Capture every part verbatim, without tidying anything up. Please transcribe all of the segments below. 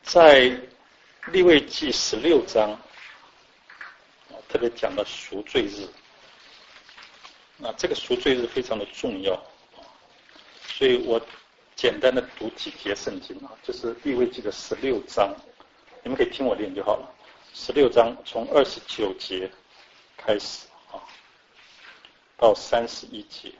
在利未记十六章，特别讲到赎罪日。那这个赎罪日非常的重要，所以我简单的读几节圣经啊，就是利未记的十六章，你们可以听我念就好了。十六章从二十九节开始啊，到三十一节。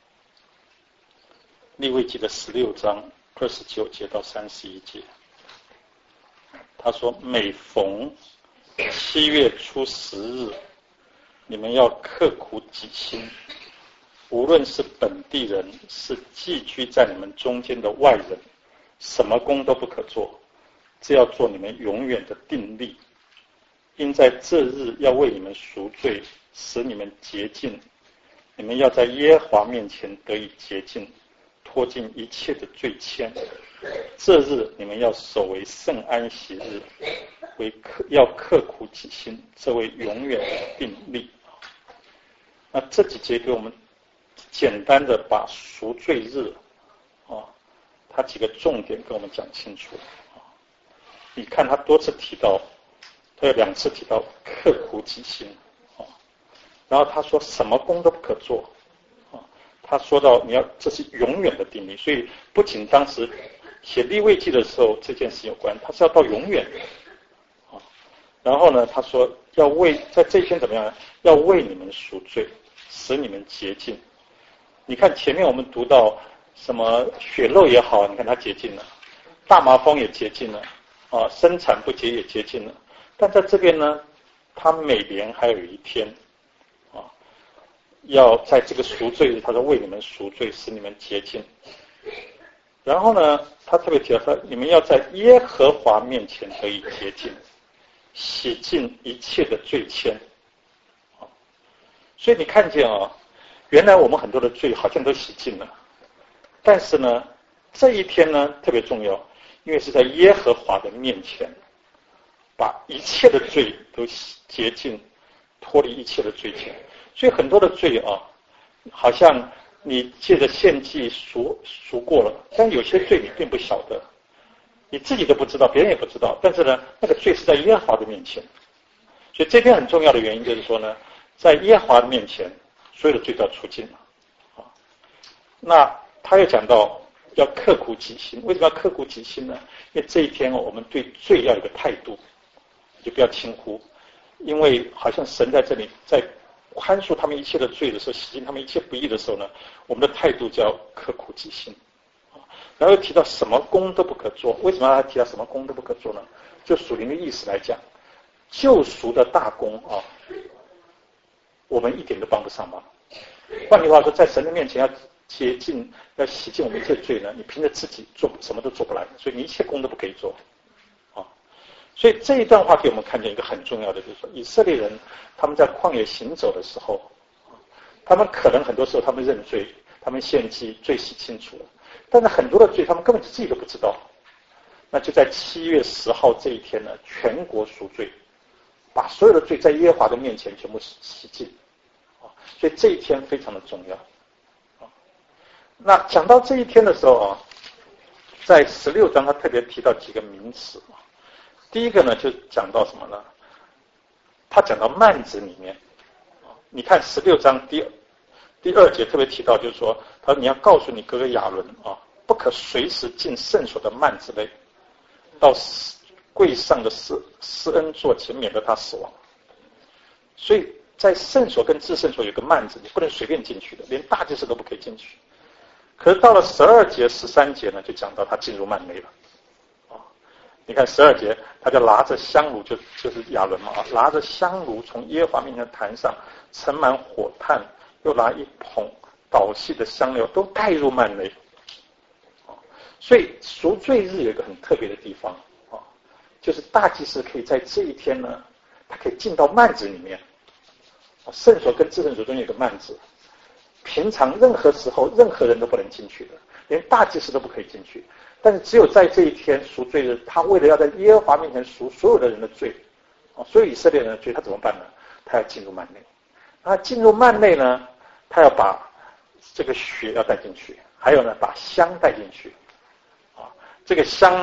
利未记的十六章二十九节到三十一节，他说：每逢七月初十日，你们要刻苦己心，无论是本地人，是寄居在你们中间的外人，什么工都不可做，这要做你们永远的定例。因在这日要为你们赎罪，使你们洁净。你们要在耶和华面前得以洁净，脱尽一切的罪愆。这日你们要守为圣安息日，为刻要刻苦己心，这为永远的定例。那这几节给我们简单的把赎罪日啊，它几个重点跟我们讲清楚啊。你看他多次提到，他有两次提到刻苦己心啊，然后他说什么工都不可做啊，他说到你要这是永远的定例，所以不仅当时写利未记的时候这件事有关，他是要到永远的啊。然后呢，他说要为在这一天怎么样？要为你们赎罪，使你们洁净。你看前面我们读到什么血肉也好，你看它洁净了，大麻风也洁净了啊，生产不洁也洁净了。但在这边呢，他每年还有一天啊，要在这个赎罪日，他说为你们赎罪，使你们洁净。然后呢，他特别提到说，你们要在耶和华面前得以洁净，洗净一切的罪愆。啊，所以你看见啊，原来我们很多的罪好像都洗净了，但是呢，这一天呢特别重要，因为是在耶和华的面前，把一切的罪都洁净，脱离一切的罪愆。所以很多的罪啊，好像你借着献祭赎赎过了，但有些罪你并不晓得，你自己都不知道，别人也不知道，但是呢，那个罪是在耶和华的面前。所以这边很重要的原因就是说呢，在耶和华的面前，所有的罪都要除尽了。啊，那他又讲到要刻苦己心，为什么要刻苦己心呢？因为这一天我们对罪要有个态度，就不要轻忽，因为好像神在这里在宽恕他们一切的罪的时候，洗净他们一切不义的时候呢，我们的态度就要刻苦己心。然后又提到什么工都不可做，为什么要提到什么工都不可做呢？就属灵的意思来讲，救赎的大功啊，我们一点都帮不上忙。换句话说，在神的面前要洁净、要洗净我们一切罪呢，你凭着自己做什么都做不来，所以你一切工都不可以做。啊，所以这一段话给我们看见一个很重要的，就是说以色列人他们在旷野行走的时候，他们可能很多时候他们认罪，他们献祭，罪洗清楚了，但是很多的罪他们根本自己都不知道。那就在七月十号这一天呢，全国赎罪，把所有的罪在耶和华的面前全部洗净。所以这一天非常的重要。那讲到这一天的时候啊，在十六章他特别提到几个名词。第一个呢，就讲到什么呢？他讲到幔子里面。你看十六章第第二节特别提到，就是说，他说你要告诉你哥哥亚伦啊，不可随时进圣所的幔子内，到柜上的施施恩座前，免得他死亡。所以在圣所跟至圣所有个幔子，你不能随便进去的，连大祭司都不可以进去。可是到了十二节、十三节呢，就讲到他进入幔内了。啊，你看十二节，他就拿着香炉，就就是亚伦嘛啊，拿着香炉从耶和华面前坛上盛满火炭，又拿一捧捣细的香料，都带入幔内。啊，所以赎罪日有一个很特别的地方啊，就是大祭司可以在这一天呢，他可以进到幔子里面。圣所跟至圣所中有个幔子，平常任何时候任何人都不能进去的，连大祭司都不可以进去。但是只有在这一天赎罪日，他为了要在耶和华面前赎所有的人的罪，所有以色列人的罪，他怎么办呢？他要进入幔内。他进入幔内呢，他要把这个血要带进去，还有呢，把香带进去。啊，这个香呢，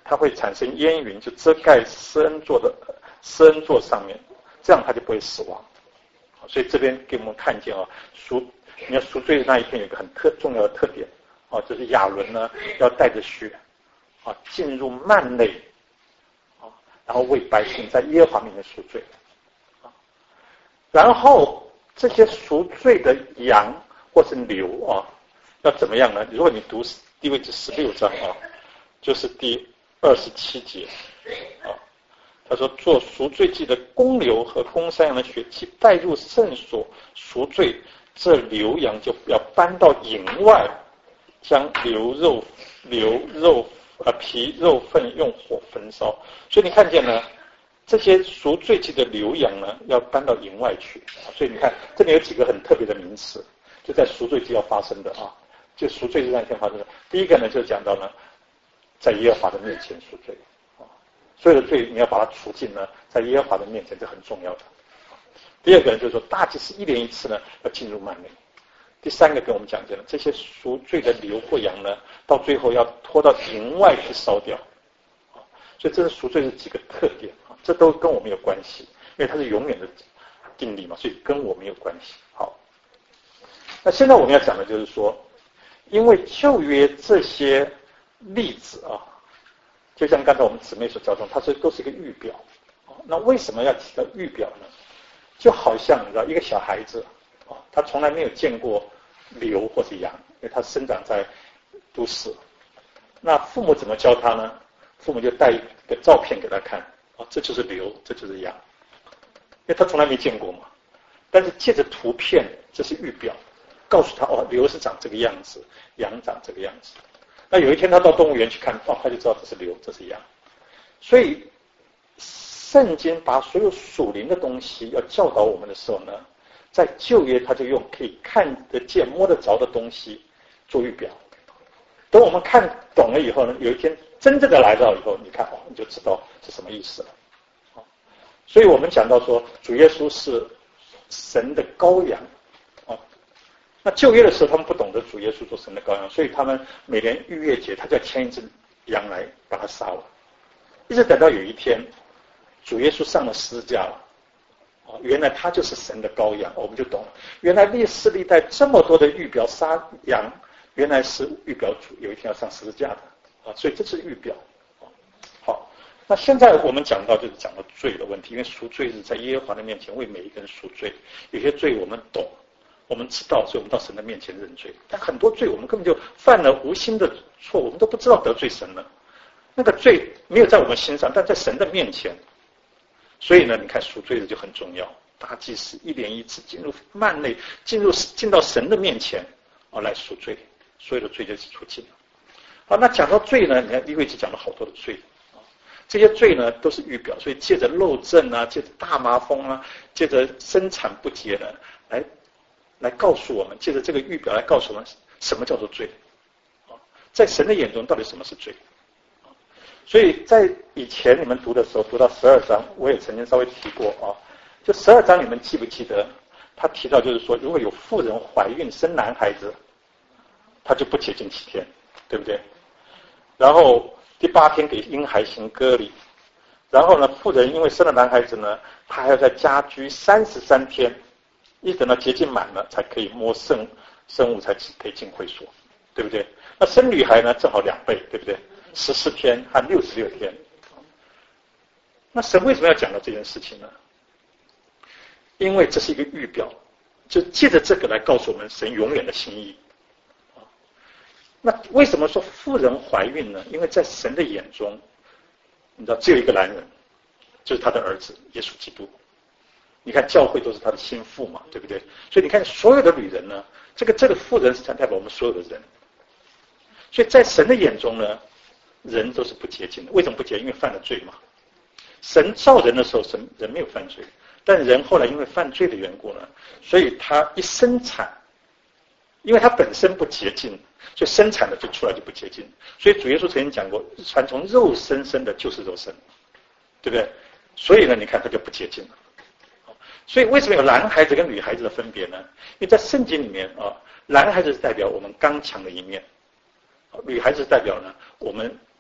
它会产生烟云，就遮盖施恩座的施恩座上面，这样它就不会死亡。所以这边给我们看见啊，赎你要赎罪的那一天有一个很特重要的特点啊，就是亚伦呢要带着血啊进入幔内啊，然后为百姓在耶和华面前赎罪啊，然后这些赎罪的羊或是牛啊，要怎么样呢？如果你读利未记十六章啊，就是第二十七节啊。他说：“做赎罪祭的公牛和公山羊的血祭带入圣所赎罪，这牛羊就要搬到营外，将牛肉、牛肉呃皮肉粪用火焚烧。所以你看见呢，这些赎罪祭的牛羊呢，要搬到营外去。所以你看，这里有几个很特别的名词，就在赎罪祭要发生的啊，就赎罪日那天发生的。第一个呢，就讲到呢，在耶和华的面前赎罪。”所有的罪你要把它除尽呢，在耶和华的面前，这很重要的。第二个呢，就是说大祭司一连一次呢要进入幔内。第三个跟我们讲见了，这些赎罪的牛或羊呢，到最后要拖到营外去烧掉。所以这是赎罪的几个特点啊，这都跟我们有关系，因为它是永远的定理嘛，所以跟我们有关系。好，那现在我们要讲的就是说，因为旧约这些例子啊。就像刚才我们姊妹所教中，它是都是一个预表。那为什么要提到预表呢？就好像你知道，一个小孩子啊，他从来没有见过牛或者羊，因为他生长在都市。那父母怎么教他呢？父母就带一个照片给他看，啊，这就是牛，这就是羊，因为他从来没见过嘛。但是借着图片，这是预表，告诉他哦，牛是长这个样子，羊长这个样子。那有一天他到动物园去看，哦，他就知道这是牛，这是羊。所以圣经把所有属灵的东西要教导我们的时候呢，在旧约他就用可以看得见、摸得着的东西做预表。等我们看懂了以后呢，有一天真正的来到以后，你看哦，你就知道是什么意思了。所以我们讲到说，主耶稣是神的羔羊。那旧约的时候，他们不懂得主耶稣做神的羔羊，所以他们每年逾越节，他就要牵一只羊来把它杀了。一直等到有一天，主耶稣上了十字架了，哦，原来他就是神的羔羊，我们就懂了。原来历世历代这么多的预表杀羊，原来是预表主有一天要上十字架的啊，所以这是预表。好，那现在我们讲到就是讲到罪的问题，因为赎罪日在耶和华的面前为每一个人赎罪，有些罪我们懂。我们知道，所以我们到神的面前认罪。但很多罪我们根本就犯了无心的错，我们都不知道得罪神了。那个罪没有在我们心上，但在神的面前。所以呢，你看赎罪日就很重要。大祭司一连一次进入幔内，进入进到神的面前啊，来赎罪，所有的罪就是除尽了。好，那讲到罪呢，你看利未记讲了好多的罪啊，这些罪呢都是预表，所以借着漏症啊，借着大麻风啊，借着生产不洁呢，来。来告诉我们，借着这个预表来告诉我们什么叫做罪，在神的眼中到底什么是罪。所以在以前你们读的时候，读到十二章，我也曾经稍微提过啊。就十二章你们记不记得？他提到就是说，如果有妇人怀孕生男孩子，他就不洁净七天，对不对？然后第八天给婴孩行割礼，然后呢，妇人因为生了男孩子呢，他还要在家居三十三天。一等到洁净满了，才可以摸圣圣物，才可以进会所，对不对？那生女孩呢，正好两倍，对不对？十四天和六十六天。那神为什么要讲到这件事情呢？因为这是一个预表，就借着这个来告诉我们神永远的心意。那为什么说妇人怀孕呢？因为在神的眼中，你知道只有一个男人，就是他的儿子耶稣基督。你看教会都是他的心腹嘛，对不对？所以你看所有的女人呢，这个这个妇人是代表我们所有的人。所以在神的眼中呢，人都是不洁净的。为什么不洁净？因为犯了罪嘛。神造人的时候，神人没有犯罪，但人后来因为犯罪的缘故呢，所以他一生产，因为他本身不洁净，所以生产的就出来就不洁净。所以主耶稣曾经讲过，凡从肉身生的就是肉身，对不对？所以呢，你看他就不洁净了。所以为什么有男孩子跟女孩子的分别呢？因为在圣经里面啊，男孩子是代表我们刚强的一面，女孩子代表呢我们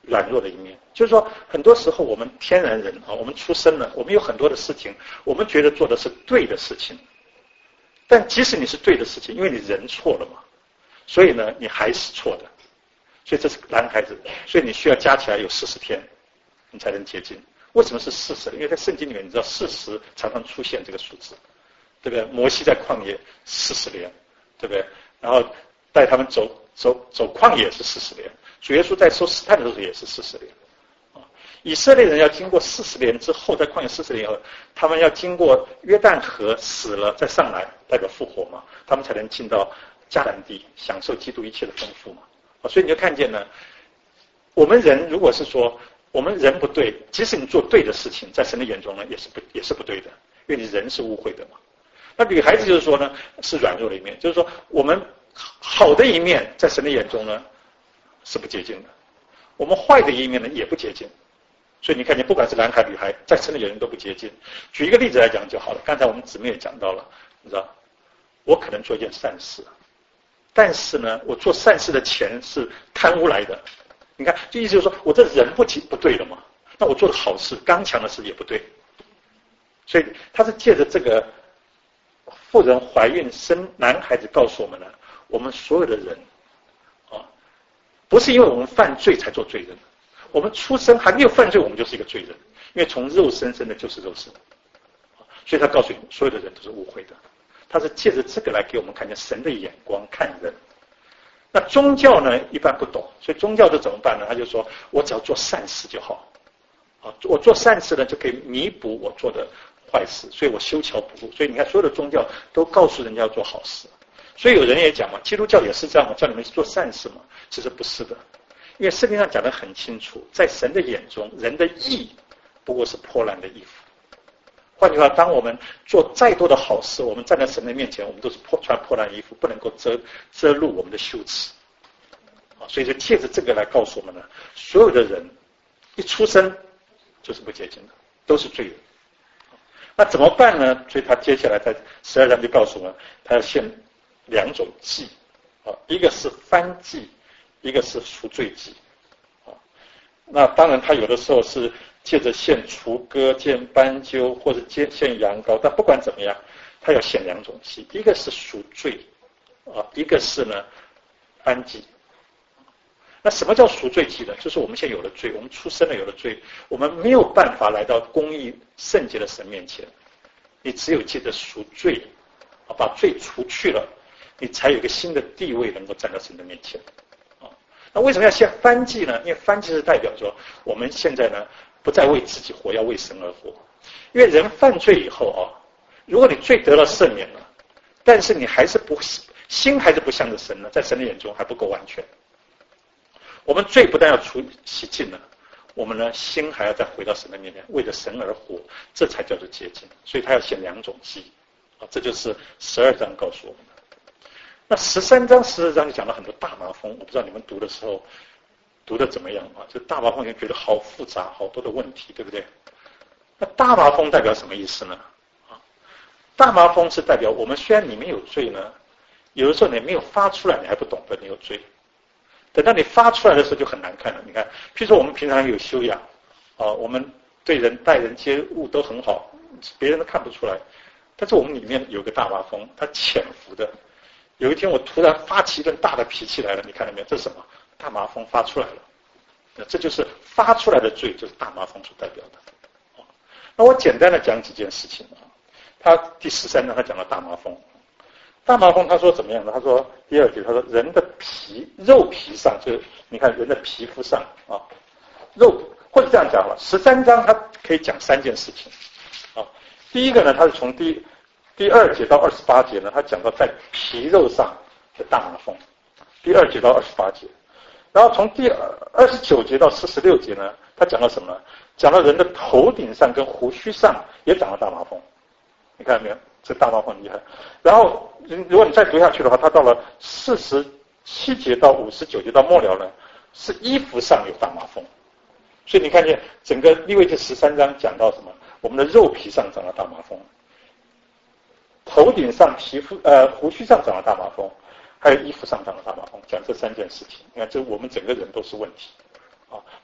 软弱的一面。就是说，很多时候我们天然人啊，我们出生了，我们有很多的事情，我们觉得做的是对的事情，但即使你是对的事情，因为你人错了嘛，所以呢，你还是错的。所以这是男孩子，所以你需要加起来有四十天，你才能洁净。为什么是四十？因为在圣经里面，你知道四十常常出现这个数字，对不对？摩西在旷野四十年，对不对？然后带他们走走走旷野是四十年，主耶稣在受试探的时候也是四十年。啊，以色列人要经过四十年之后，在旷野四十年以后，他们要经过约旦河死了再上来，代表复活嘛，他们才能进到迦南地，享受基督一切的丰富嘛。所以你就看见呢，我们人如果是说我们人不对，即使你做对的事情，在神的眼中呢，也是不也是不对的，因为你人是污秽的嘛。那女孩子就是说呢，是软弱的一面，就是说我们好的一面在神的眼中呢是不洁净的，我们坏的一面呢也不洁净。所以你看见，不管是男孩女孩，在神的眼中都不洁净。举一个例子来讲就好了。刚才我们姊妹也讲到了，你知道，我可能做一件善事。但是呢，我做善事的钱是贪污来的，你看，就意思就是说我这人不不对了嘛。那我做的好事、刚强的事也不对，所以他是借着这个妇人怀孕生男孩子告诉我们呢，我们所有的人啊，不是因为我们犯罪才做罪人，我们出生还没有犯罪，我们就是一个罪人，因为从肉身生的就是肉身，所以他告诉你，所有的人都是污秽的。他是借着这个来给我们看见神的眼光看人。那宗教呢一般不懂，所以宗教这怎么办呢？他就说我只要做善事就好，啊，我做善事呢就可以弥补我做的坏事，所以我修桥补路。所以你看，所有的宗教都告诉人家要做好事。所以有人也讲嘛，基督教也是这样嘛，叫你们去做善事嘛。其实不是的，因为圣经上讲得很清楚，在神的眼中，人的义不过是破烂的衣服。换句话，当我们做再多的好事，我们站在神的面前，我们都是破穿破烂衣服，不能够遮遮露我们的羞耻。啊，所以就借着这个来告诉我们呢，所有的人一出生就是不洁净的，都是罪人。那怎么办呢？所以他接下来在十二章就告诉我们，他要献两种祭，啊，一个是燔祭，一个是赎罪祭。啊，那当然他有的时候是借着献雏鸽、献斑鸠或者献羊羔，但不管怎么样，他要献两种祭，一个是赎罪，啊，一个是呢燔祭。那什么叫赎罪祭呢？就是我们现在有了罪，我们出生了有了罪，我们没有办法来到公义圣洁的神面前，你只有借着赎罪，啊，把罪除去了，你才有一个新的地位能够站到神的面前。啊，那为什么要献燔祭呢？因为燔祭是代表说我们现在呢不再为自己活，要为神而活。因为人犯罪以后啊，如果你罪得了赦免了，但是你还是不心还是不向着神呢，在神的眼中还不够完全。我们罪不但要除洗净了，我们呢心还要再回到神的面前，为了神而活，这才叫做洁净。所以他要献两种祭，啊，这就是十二章告诉我们的。那十三章、十四章就讲了很多大麻风，我不知道你们读的时候读的怎么样啊？就大麻风，你觉得好复杂，好多的问题，对不对？那大麻风代表什么意思呢？啊，大麻风是代表我们虽然里面有罪呢，有的时候你没有发出来，你还不懂得你有罪。等到你发出来的时候就很难看了。你看，譬如说我们平常有修养，啊，我们对人待人接物都很好，别人都看不出来。但是我们里面有个大麻风，它潜伏的。有一天我突然发起一顿大的脾气来了，你看到没有？这是什么？大麻风发出来了。这就是发出来的罪，就是大麻风所代表的。那我简单的讲几件事情啊。他第十三章他讲了大麻风。大麻风他说怎么样呢？他说第二节他说人的皮肉皮上，就是你看人的皮肤上啊，肉或者这样讲了，十三章他可以讲三件事情啊。第一个呢，他是从第第二节到二十八节呢，他讲到在皮肉上的大麻风，第二节到二十八节，然后从第二十九节到四十六节呢，他讲到什么呢？讲到人的头顶上跟胡须上也长了大麻风，你看到没有？这大麻风厉害。然后如果你再读下去的话，他到了四十七节到五十九节到末了呢，是衣服上有大麻风。所以你看见整个利未记十三章讲到什么？我们的肉皮上长了大麻风，头顶上皮肤呃胡须上长了大麻风，还有衣服上长了大麻风，讲这三件事情。你看，这我们整个人都是问题啊。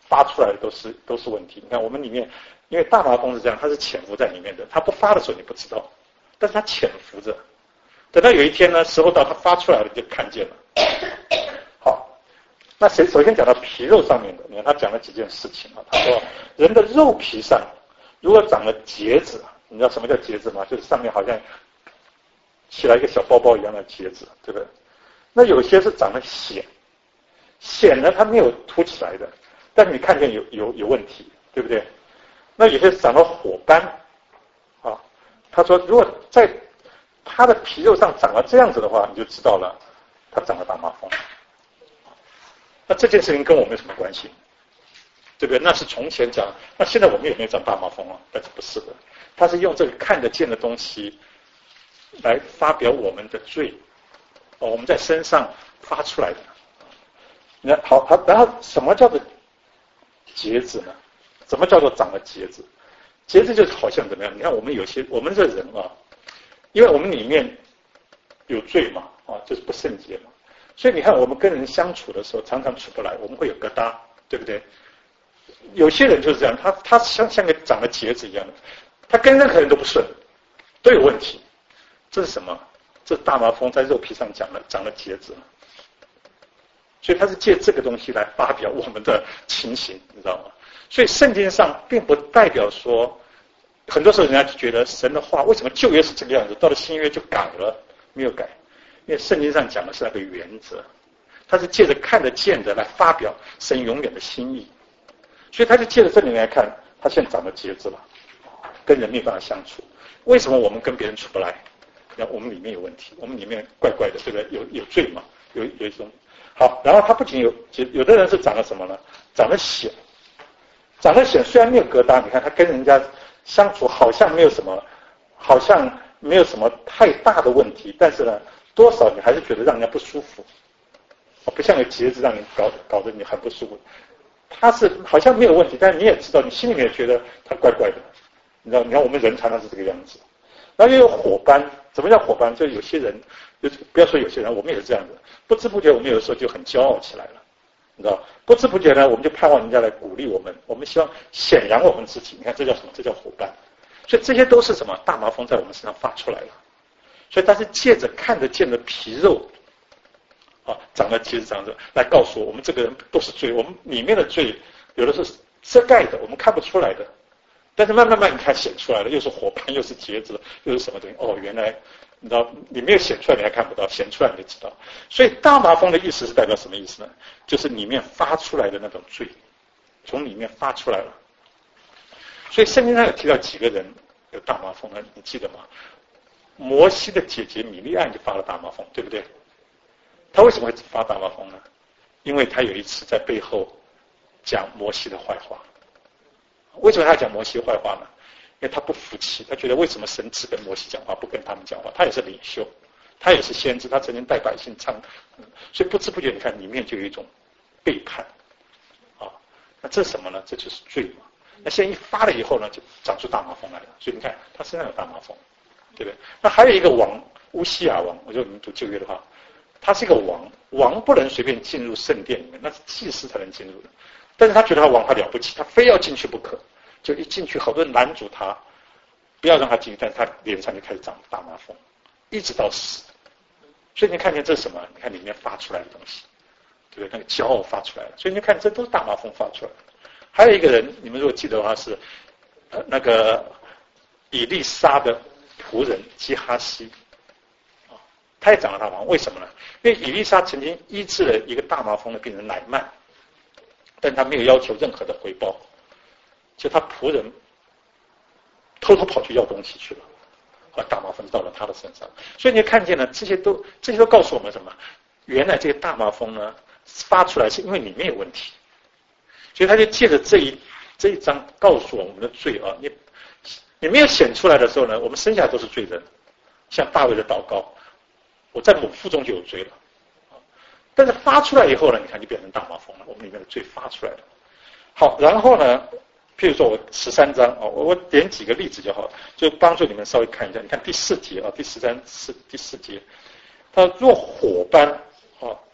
发出来的都是都是问题。你看我们里面，因为大麻风是这样，它是潜伏在里面的，它不发的时候你不知道，但是它潜伏着，等到有一天呢，时候到它发出来了，你就看见了。好，那谁首先讲到皮肉上面的，你看他讲了几件事情啊。他说人的肉皮上如果长了结子，你知道什么叫结子吗？就是上面好像起来一个小包包一样的结子，对不对？那有些是长了癣，癣呢它没有凸起来的，但是你看见有有有问题，对不对？那有些是长了火斑啊。他说如果在它的皮肉上长了这样子的话，你就知道了它长了大麻风。那这件事情跟我们有什么关系？对不对？那是从前讲，那现在我们有没有长大麻风啊？但是不是的，他是用这个看得见的东西来发表我们的罪，哦，我们在身上发出来的。那好，好，然后什么叫做结子呢？什么叫做长了结子？结子就是好像怎么样？你看我们有些我们这人啊，因为我们里面有罪嘛，啊，就是不圣洁嘛，所以你看我们跟人相处的时候，常常处不来，我们会有疙瘩，对不对？有些人就是这样，他他像像个长了结子一样的，他跟任何人都不顺，都有问题。这是什么？这是大麻风在肉皮上长了长了结子，所以他是借这个东西来发表我们的情形，你知道吗？所以圣经上并不代表说，很多时候人家就觉得神的话为什么旧约是这个样子，到了新约就改了，没有改，因为圣经上讲的是那个原则，他是借着看得见的来发表神永远的心意。所以他就借着这里来看，他现在长了结子了，跟人没办法相处。为什么我们跟别人处不来？那我们里面有问题，我们里面怪怪的，对不对？有有罪嘛？有有一种好，然后他不仅有，有的人是长了什么呢？长了癣，长了癣虽然没有疙瘩，你看他跟人家相处好像没有什么，好像没有什么太大的问题，但是呢，多少你还是觉得让人家不舒服，不像有结子让你搞搞得你很不舒服。他是好像没有问题，但是你也知道，你心里面觉得他怪怪的，你知道？你看我们人常常是这个样子。然后又有火斑，什么叫火斑？就有些人，就不要说有些人，我们也是这样子，不知不觉我们有的时候就很骄傲起来了，你知道？不知不觉呢，我们就盼望人家来鼓励我们，我们希望显扬我们自己。你看这叫什么？这叫火斑。所以这些都是什么？大麻风在我们身上发出来了。所以它是借着看得见的皮肉。啊，长了结子长着来告诉我，我们这个人都是罪，我们里面的罪有的是遮盖的，我们看不出来的。但是慢慢慢你看显出来了，又是火斑，又是结子，又是什么东西？哦，原来你知道你没有显出来，你还看不到，显出来你就知道。所以大麻风的意思是代表什么意思呢？就是里面发出来的那种罪，从里面发出来了。所以圣经上有提到几个人有大麻风呢？你记得吗？摩西的姐姐米利暗就发了大麻风，对不对？他为什么会发大麻风呢？因为他有一次在背后讲摩西的坏话。为什么他讲摩西坏话呢？因为他不服气，他觉得为什么神只跟摩西讲话，不跟他们讲话？他也是领袖，他也是先知，他曾经带百姓唱，所以不知不觉你看里面就有一种背叛啊。那这是什么呢？这就是罪嘛。那现在一发了以后呢，就长出大麻风来了。所以你看他身上有大麻风，对不对？那还有一个王乌西亚王，我觉得你们读旧约的话。他是一个王，王不能随便进入圣殿里面，那是祭司才能进入的。但是他觉得他王他了不起，他非要进去不可，就一进去，好多人拦住他，不要让他进去，但是他脸上就开始长大麻风，一直到死。所以你看见这是什么？你看里面发出来的东西，对不对？那个骄傲发出来了。所以你看，这都是大麻风发出来的。还有一个人，你们如果记得的话是，呃，那个以利沙的仆人基哈西。他也长了大麻风，为什么呢？因为以利沙曾经医治了一个大麻风的病人乃曼，但他没有要求任何的回报，就他仆人偷偷跑去要东西去了，啊，大麻风到了他的身上。所以你看见了，这些都这些都告诉我们什么？原来这个大麻风呢发出来是因为里面有问题，所以他就借着这一这一章告诉我们的罪啊，你你没有显出来的时候呢，我们生下来都是罪人，像大卫的祷告。我在母腹中就有罪了，但是发出来以后呢，你看就变成大麻风了，我们里面的罪发出来了。好，然后呢，譬如说我十三章啊，我我点几个例子就好，就帮助你们稍微看一下。你看第四节啊，第十三是第四节，他若火斑啊，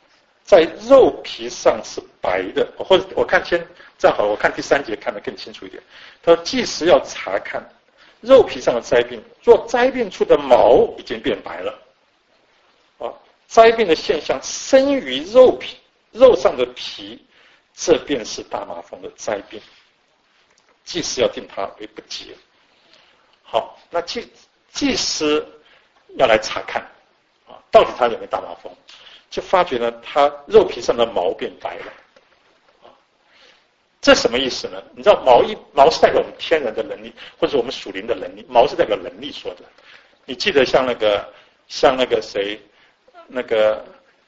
在肉皮上是白的，或者我看先这样好了，我看第三节看得更清楚一点。他说，祭司要查看肉皮上的灾病，若灾病处的毛已经变白了，啊，灾病的现象生于肉皮肉上的皮，这便是大麻风的灾病。祭司要定它为不洁。好，那祭祭司要来查看啊，到底他有没有大麻风，就发觉呢，他肉皮上的毛变白了。啊，这什么意思呢？你知道毛一毛是代表我们天然的能力，或者我们属灵的能力，毛是代表能力说的。你记得像那个像那个谁，那个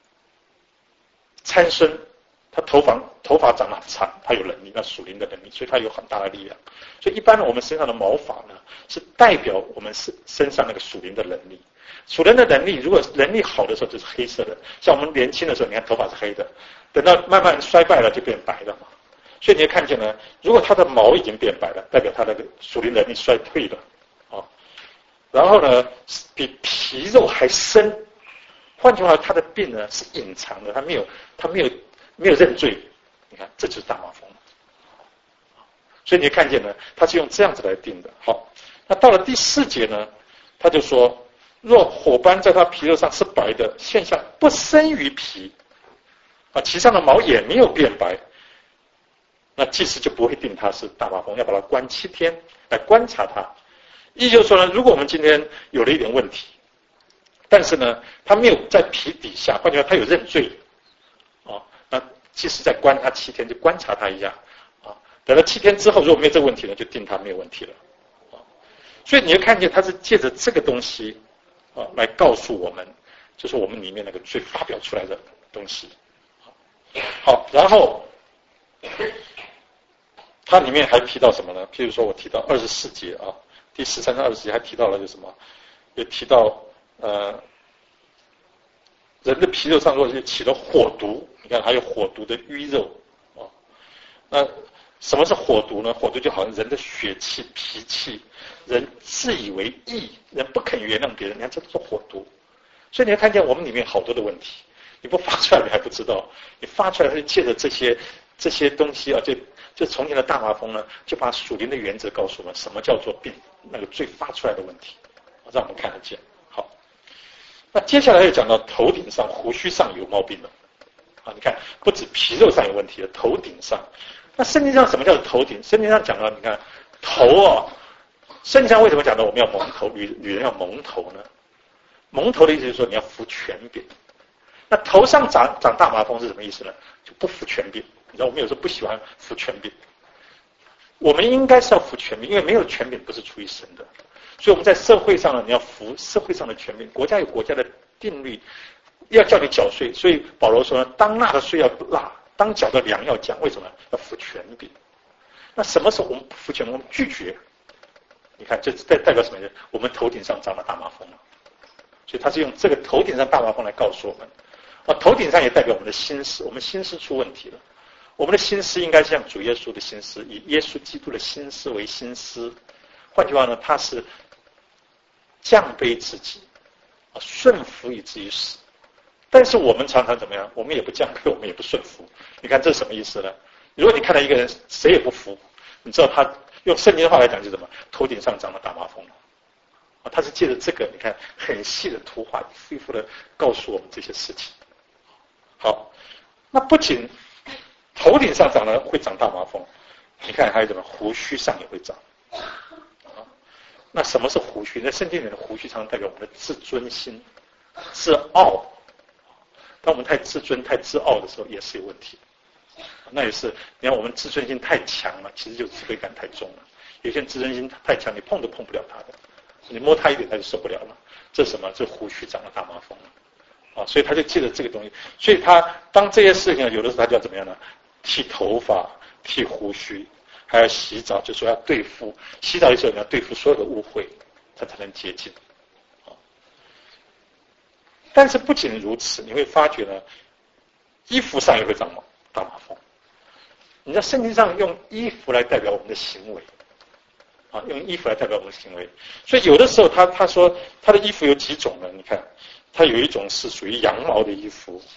参孙。他头发头发长得很长，他有能力，那属灵的能力，所以他有很大的力量。所以一般呢，我们身上的毛发呢，是代表我们身身上那个属灵的能力。属灵的能力，如果能力好的时候就是黑色的，像我们年轻的时候，你看头发是黑的，等到慢慢衰败了就变白了嘛。所以你会看见呢，如果他的毛已经变白了，代表他的属灵能力衰退了啊。然后呢，比皮肉还深，换句话说，他的病呢是隐藏的，他没有他没有。没有认罪，你看这就是大麻风。所以你看见呢，他是用这样子来定的。好，那到了第四节呢，他就说，若火斑在他皮肉上是白的，现象不生于皮，啊，其上的毛也没有变白，那祭司就不会定他是大麻风，要把他关七天来观察他。意就是说呢，如果我们今天有了一点问题，但是呢，他没有在皮底下，换句话说，他有认罪。那祭司再观他七天，就观察他一下啊。等到七天之后，如果没有这个问题呢，就定他没有问题了啊。所以你会看见他是借着这个东西啊来告诉我们，就是我们里面那个最发表出来的东西。好，然后它里面还提到什么呢？譬如说我提到二十四节啊，第十三章二十四节还提到了有什么？也提到呃。人的皮肉上若是起了火毒，你看还有火毒的淤肉啊。那什么是火毒呢？火毒就好像人的血气、脾气，人自以为义，人不肯原谅别人，你看这都是火毒。所以你会看见我们里面好多的问题，你不发出来你还不知道，你发出来是借着这些这些东西啊，就就从前的大麻风呢，就把属灵的原则告诉我们，什么叫做病，那个最发出来的问题，让我们看得见。那接下来又讲到头顶上、胡须上有毛病了，啊，你看不止皮肉上有问题了，头顶上。那圣经上什么叫做头顶？圣经上讲到，你看头哦，圣经上为什么讲到我们要蒙头，女女人要蒙头呢？蒙头的意思就是说你要服权柄。那头上长长大麻风是什么意思呢？就不服权柄。你知道我们有时候不喜欢服权柄，我们应该是要服权柄，因为没有权柄不是出于神的。所以我们在社会上呢，你要服社会上的权柄，国家有国家的定律，要叫你缴税。所以保罗说呢，当纳的税要纳，当缴的粮要讲。为什么？要服权柄。那什么时候我们不服权？我们拒绝。你看，这代代表什么呢？我们头顶上长了大麻风了。所以他是用这个头顶上大麻风来告诉我们。啊，头顶上也代表我们的心思，我们心思出问题了。我们的心思应该像主耶稣的心思，以耶稣基督的心思为心思。换句话呢，他是降卑自己，啊，顺服以至于死。但是我们常常怎么样？我们也不降卑，我们也不顺服。你看这是什么意思呢？如果你看到一个人谁也不服，你知道他用圣经的话来讲是什么？头顶上长了大麻风了。啊，他是借着这个，你看很细的图画，一幅一幅的告诉我们这些事情。好，那不仅头顶上长了会长大麻风，你看还有什么？胡须上也会长。那什么是胡须？在圣经里的胡须常常代表我们的自尊心、自傲。当我们太自尊、太自傲的时候，也是有问题。那也是，你看我们自尊心太强了，其实就自卑感太重了。有些人自尊心太强，你碰都碰不了他的，你摸他一点他就受不了了。这是什么？这胡须长了大麻风了啊！所以他就记得这个东西。所以他当这些事情有的时候他就要怎么样呢？剃头发、剃胡须。还要洗澡，就说要对付洗澡的时候，你要对付所有的污秽，它才能洁净。但是不仅如此，你会发觉呢，衣服上也会长大麻风。你知道圣经上用衣服来代表我们的行为，啊，用衣服来代表我们的行为。所以有的时候他他说他的衣服有几种呢？你看，他有一种是属于羊毛的衣服，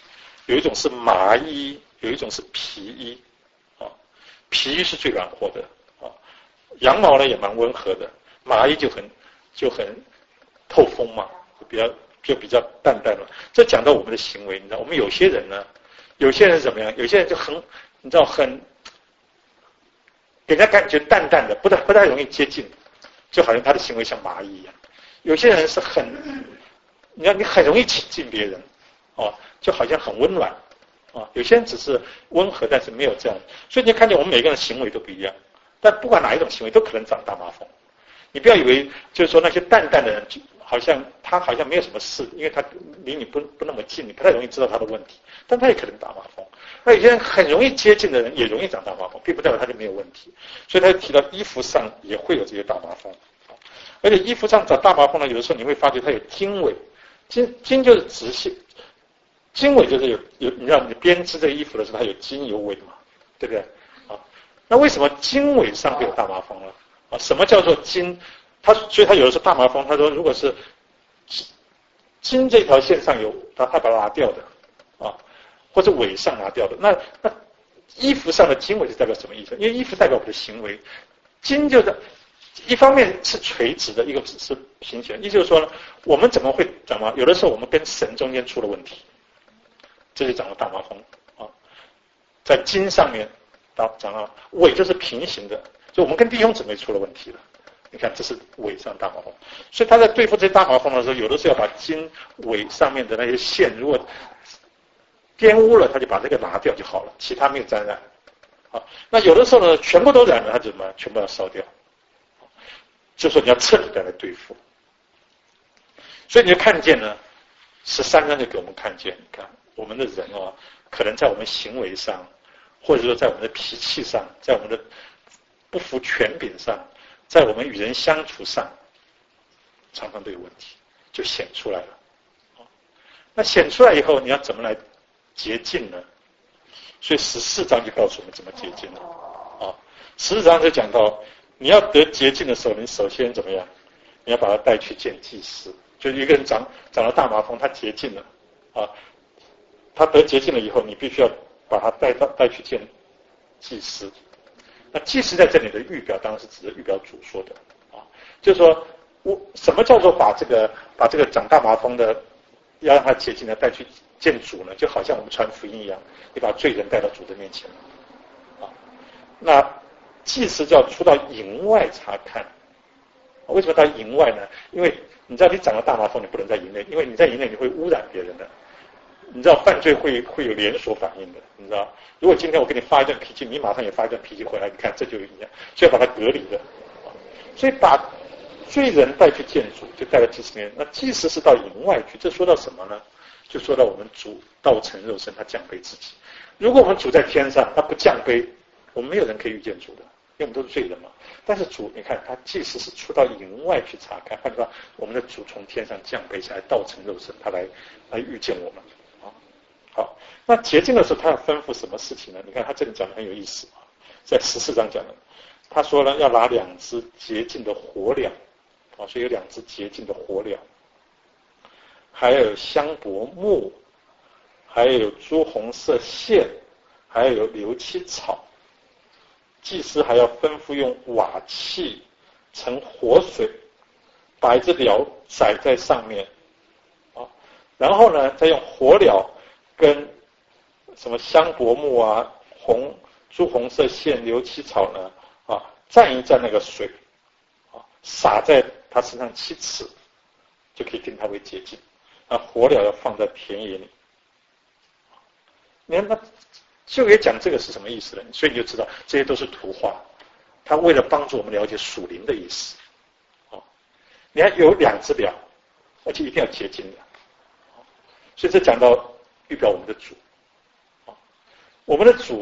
有一种是麻衣，有一种是皮衣啊。皮衣是最软和的啊，羊毛呢也蛮温和的，麻衣就很就很透风嘛，比较就比较淡淡了。这讲到我们的行为，你知道，我们有些人呢，有些人怎么样？有些人就很，你知道，很给人家感觉淡淡的，不太不太容易接近，就好像他的行为像麻衣一样。有些人是很，你看你很容易亲近别人，哦，就好像很温暖，啊，有些人只是温和，但是没有这样，所以你看见我们每个人行为都不一样，但不管哪一种行为都可能长大麻风。你不要以为就是说那些淡淡的人，好像他好像没有什么事，因为他离你不不那么近，你不太容易知道他的问题，但他也可能打麻风。那有些人很容易接近的人也容易长大麻风，并不代表他就没有问题。所以他就提到衣服上也会有这些大麻风，而且衣服上长大麻风呢，有的时候你会发觉它有经纬，经经就是直线，经纬就是有有，你知道你编织这个衣服的时候，它有经有纬嘛，对不对？啊，那为什么经纬上会有大麻风呢？啊，什么叫做经？他所以他有的是大麻风，他说如果是经这条线上有，他他把它拿掉的啊，或者纬上拿掉的，那那衣服上的经纬是代表什么意思？因为衣服代表我们的行为，经就是一方面是垂直的，一个只是平行的，意思就是说呢，我们怎么会讲嘛？有的时候我们跟神中间出了问题，这就讲到大麻风啊，在经上面讲到纬就是平行的。就我们跟弟兄姊妹出了问题了，你看这是纬上大麻风，所以他在对付这些大麻风的时候，有的是要把经纬上面的那些线，如果玷污了，他就把这个拿掉就好了，其他没有沾染。好，那有的时候呢，全部都染了，他怎么全部要烧掉？就说你要彻底的来对付。所以你就看见呢，十三章就给我们看见，你看我们的人哦，可能在我们行为上，或者说在我们的脾气上，在我们的不服权柄上，在我们与人相处上，常常都有问题，就显出来了。那显出来以后，你要怎么来洁净呢？所以十四章就告诉我们怎么洁净了。啊，十四章就讲到，你要得洁净的时候，你首先怎么样？你要把他带去见祭司。就是一个人长长了大麻风，他洁净了，啊，他得洁净了以后，你必须要把他带到带去见祭司。那祭司在这里的预表当然是指的预表主说的啊，就是说我什么叫做把这个把这个长大麻风的要让他洁净的带去见主呢？就好像我们传福音一样，你把罪人带到主的面前啊。那祭司就要出到营外查看，为什么到营外呢？因为你知道你长了大麻风，你不能在营内，因为你在营内你会污染别人的。你知道犯罪会会有连锁反应的，你知道？如果今天我给你发一段脾气，你马上也发一段脾气回来，你看这就一样，所以要把它隔离的。所以把罪人带去见主，就带到祭司面。那祭司是到营外去，这说到什么呢？就说到我们主道成肉身，他降卑自己。如果我们主在天上，他不降卑，我们没有人可以遇见主的，因为我们都是罪人嘛。但是主，你看他祭司是出到营外去查看，换句话，我们的主从天上降卑下来，道成肉身，他来来遇见我们。好，那洁净的时候，他要吩咐什么事情呢？你看他这里讲的很有意思啊，在十四章讲的，他说呢，要拿两只洁净的火鸟，啊，所以有两只洁净的火鸟，还有香柏木，还有朱红色线，还有硫漆草。祭司还要吩咐用瓦器盛活水，把一只鸟宰在上面，啊，然后呢，再用火鸟跟什么香柏木啊、红朱红色线、硫漆草呢啊，蘸一蘸那个水，啊，洒在他身上七次，就可以定他为洁净。那火鸟要放在田野里。你看，那就也讲这个是什么意思了，所以你就知道这些都是图画，他为了帮助我们了解属灵的意思。啊，你看有两只鸟，而且一定要洁净的，所以这讲到预表我们的主，啊，我们的主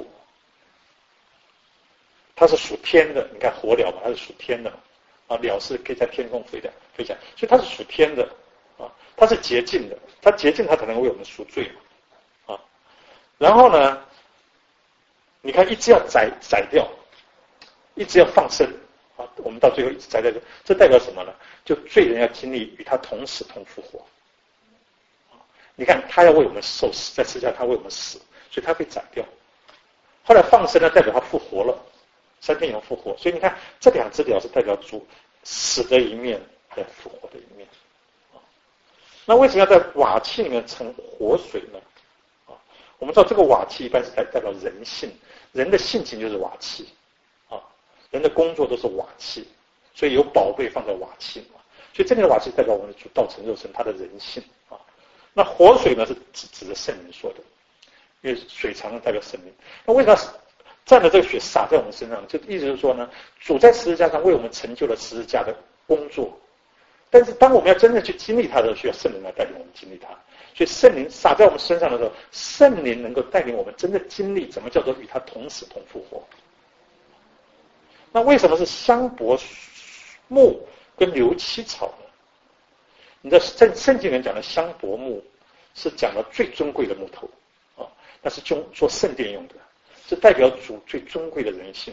他是属天的，你看火鸟嘛，它是属天的，啊，鸟是可以在天空飞的飞翔，所以它是属天的，啊，它是洁净的，它洁净它才能为我们赎罪嘛，啊，然后呢，你看一直要宰宰掉，一直要放生，啊，我们到最后一直宰掉，这代表什么呢？就罪人要经历与他同死同复活。 你看他要为我们受死，在十字架他为我们死，所以他被斩掉。后来放生呢，代表他复活了，三天以后复活。所以你看这两只鸟是代表主死的一面和复活的一面。那为什么要在瓦器里面盛活水呢？啊，我们知道这个瓦器一般是代代表人性，人的性情就是瓦器，啊，人的工作都是瓦器，所以有宝贝放在瓦器嘛。所以这里的瓦器代表我们的主道成肉身，他的人性啊。那活水呢是指指的圣灵说的，因为水常常代表圣灵。那为什么蘸着这个血洒在我们身上？就意思是说呢，主在十字架上为我们成就了十字架的工作。但是当我们要真正去经历它的时候，需要圣灵来带领我们经历它。所以圣灵洒在我们身上的时候，圣灵能够带领我们真正经历怎么叫做与他同死同复活。那为什么是香柏木跟硫七草呢？你在圣圣经里面讲的香柏木是讲到最尊贵的木头啊，那是做做圣殿用的，是代表主最尊贵的人性。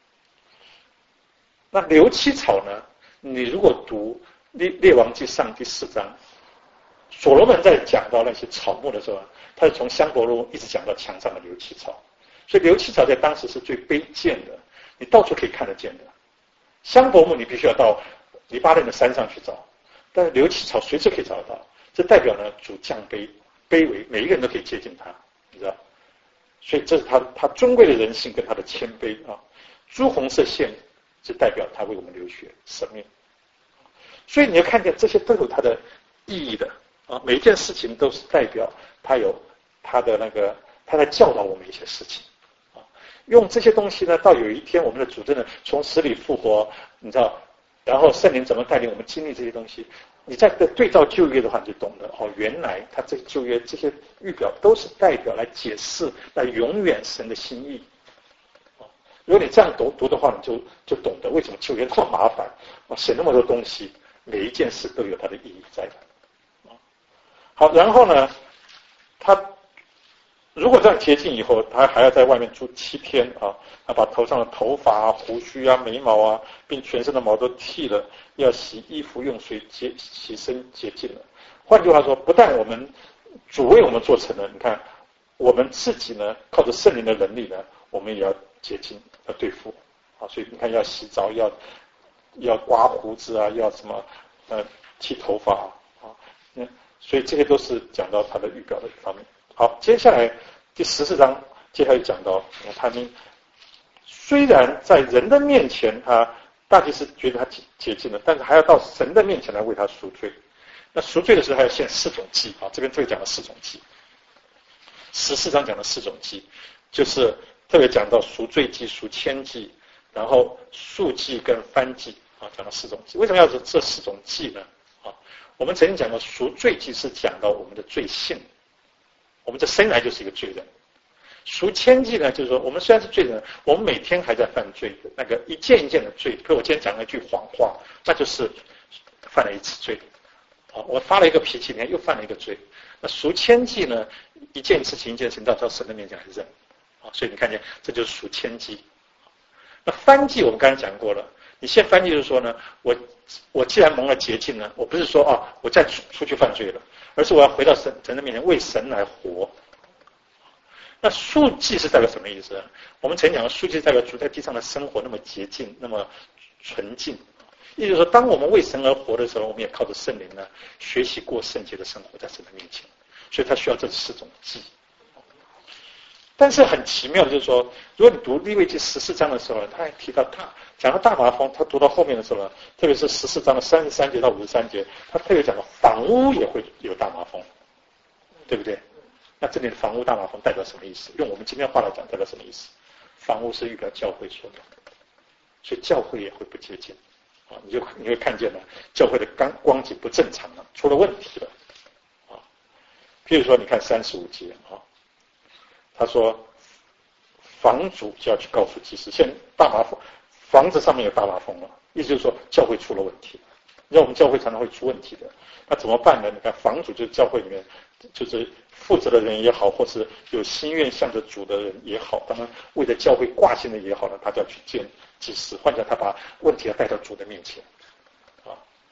那硫七草呢？你如果读列列王纪上第四章，所罗门在讲到那些草木的时候，他是从香柏木一直讲到墙上的硫七草，所以硫七草在当时是最卑贱的，你到处可以看得见的。香柏木你必须要到黎巴嫩的山上去找，但是硫七草随时可以找得到，这代表呢主降卑卑微，每一个人都可以接近他，你知道？所以这是他他尊贵的人性跟他的谦卑啊。朱红色线是代表他为我们流血舍命。所以你要看见这些都有它的意义的啊，每一件事情都是代表他有他的那个，他在教导我们一些事情啊。用这些东西呢，到有一天我们的主真的从死里复活，你知道，然后圣灵怎么带领我们经历这些东西，你在对照旧约的话，你就懂了哦，原来他这个旧约这些预表都是代表来解释来永远神的心意。如果你这样读读的话，你就就懂得为什么旧约那么麻烦啊，写那么多东西。每一件事都有它的意义在的。好，然后呢，他如果这样洁净以后，他还要在外面住七天啊，他把头上的头发啊、胡须啊、眉毛啊，并全身的毛都剃了，要洗衣服，用水洁洗身洁净了。换句话说，不但我们主为我们做成了，你看我们自己呢，靠着圣灵的能力呢，我们也要洁净，要对付啊。所以你看，要洗澡，要。要刮胡子啊，要什么呃剃头发啊，嗯，所以这些都是讲到他的预表的一方面。好，接下来第十四章，接下来讲到他们虽然在人的面前他大祭司觉得他洁净了，但是还要到神的面前来为他赎罪。那赎罪的时候还要献四种祭啊，这边特别讲了四种祭。十四章讲了四种祭，就是特别讲到赎罪祭、赎愆祭，然后素祭跟燔祭。啊，讲了四种祭，为什么要这这四种祭呢？啊，我们曾经讲过，赎罪祭是讲到我们的罪性，我们这生来就是一个罪人。赎愆祭呢，就是说我们虽然是罪人，我们每天还在犯罪的，那个一件一件的罪。比如我今天讲了一句谎话，那就是犯了一次罪。啊，我发了一个脾气，你看又犯了一个罪。那赎愆祭呢，一件事情一件事情到到神的面前来认。啊，所以你看见这就是赎愆祭。那燔祭我们刚才讲过了。你现在翻译就是说呢，我我既然蒙了洁净呢，我不是说啊我再出出去犯罪了，而是我要回到神神的面前为神来活。那素祭是代表什么意思？我们曾讲的素祭代表主在地上的生活那么洁净，那么纯净。也就是说，当我们为神而活的时候，我们也靠着圣灵呢，学习过圣洁的生活在神的面前。所以他需要这四种祭。但是很奇妙的就是说，如果你读利未记十四章的时候，他还提到大讲到大麻风，他读到后面的时候呢，特别是十四章的三十三节到五十三节，他特别讲到房屋也会有大麻风，对不对？那这里的房屋大麻风代表什么意思？用我们今天话来讲，代表什么意思？房屋是预表教会说的，所以教会也会不洁净啊，你就你会看见了，教会的光光景不正常了，出了问题了啊。譬如说，你看三十五节啊。他说，房主就要去告诉祭司，现在大麻风，房子上面有大麻风了，意思就是说教会出了问题。让我们教会常常会出问题的，那怎么办呢？你看，房主就是教会里面就是负责的人也好，或是有心愿向着主的人也好，当然为了教会挂心的也好呢，他就要去见祭司，换成他把问题要带到主的面前啊。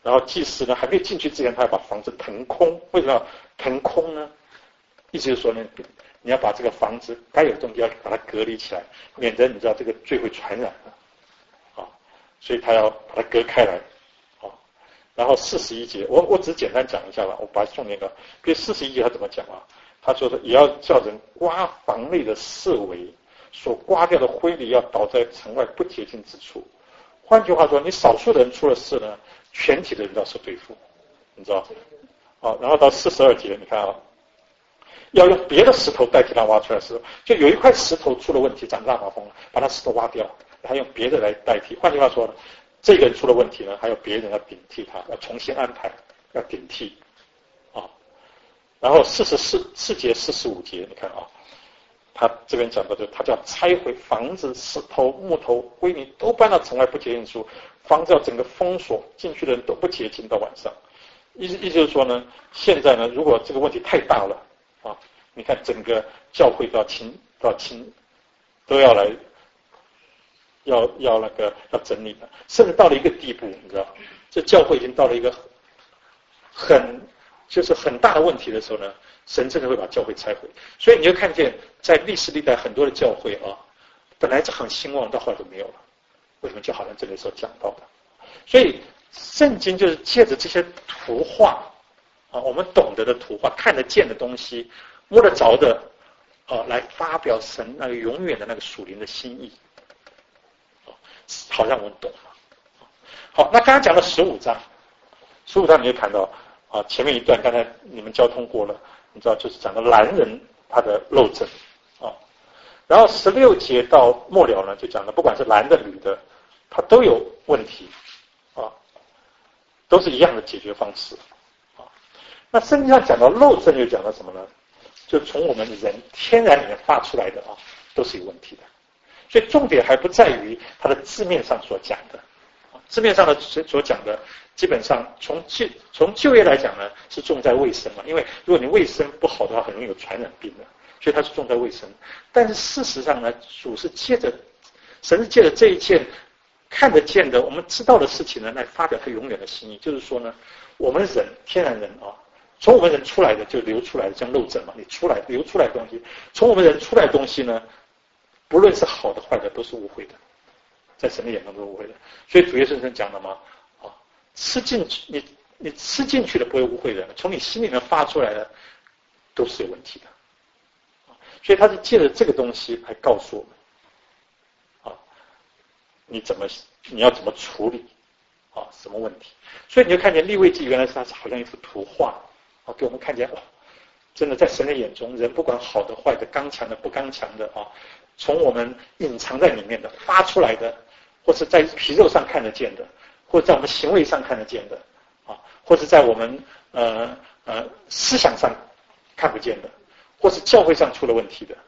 然后祭司呢还没有进去之前，他要把房子腾空。为什么要腾空呢？意思就是说呢，你要把这个房子该有的东西要把它隔离起来，免得你知道这个罪会传染的啊，所以他要把它隔开来啊。然后四十一节，我我只简单讲一下吧，我把重点的。比如四十一节他怎么讲啊？他说的也要叫人刮房内的四围，所刮掉的灰泥要倒在城外不洁净之处。换句话说，你少数的人出了事呢，全体的人要受对付，你知道？好，然后到四十二节，你看啊，要用别的石头代替它挖出来的石头，就有一块石头出了问题，长大麻风了，把它石头挖掉，还用别的来代替。换句话说呢，这个人出了问题呢，还有别人要顶替他，要重新安排，要顶替啊。然后四十四四节、四十五节，你看啊。他这边讲到的，他叫拆毁房子，石头、木头、灰泥都搬到城外不洁净处，房子要整个封锁，进去的人都不洁净到晚上。意思意思就是说呢，现在呢，如果这个问题太大了啊，你看整个教会都要清，都要清，都要来，要要那个要整理的，甚至到了一个地步，你知道，这教会已经到了一个很就是很大的问题的时候呢。神真的会把教会拆毁，所以你就看见在历史历代很多的教会啊，本来是很兴旺，到后来都没有了。为什么？就好像这里所讲到的。所以圣经就是借着这些图画啊，我们懂得的图画、看得见的东西、摸得着的啊，来发表神那个永远的那个属灵的心意，啊，好让我们懂了。好，那刚刚讲了十五章，十五章你就看到啊，前面一段刚才你们交通过了。你知道，就是讲的男人他的漏症啊，然后十六节到末了呢，就讲的不管是男的女的，他都有问题啊，都是一样的解决方式啊。那圣经上讲到漏症，又讲到什么呢？就从我们人天然里面发出来的啊，都是有问题的。所以重点还不在于它的字面上所讲的，字面上的所讲的。基本上从就从就业来讲呢，是重在卫生嘛，因为如果你卫生不好的话，很容易有传染病的，所以它是重在卫生。但是事实上呢，主是借着神是借着这一件看得见的、我们知道的事情呢，来发表他永远的心意。就是说呢，我们人天然人啊，从我们人出来的就流出来的，像漏症嘛，你出来流出来的东西，从我们人出来的东西呢，不论是好的坏的，都是污秽的，在神的眼中都是污秽的。所以主耶稣曾讲了嘛。吃进去，你你吃进去的不会污秽的，从你心里面发出来的都是有问题的，所以他是借着这个东西来告诉我们，啊，你怎么你要怎么处理，啊，什么问题？所以你就看见利未记原来是它是好像一幅图画，啊，给我们看见哦，真的在神的眼中，人不管好的坏的、刚强的不刚强的啊，从我们隐藏在里面的、发出来的，或是在皮肉上看得见的。或者在我们行为上看得见的，啊，或者在我们呃呃思想上看不见的，或是教会上出了问题的，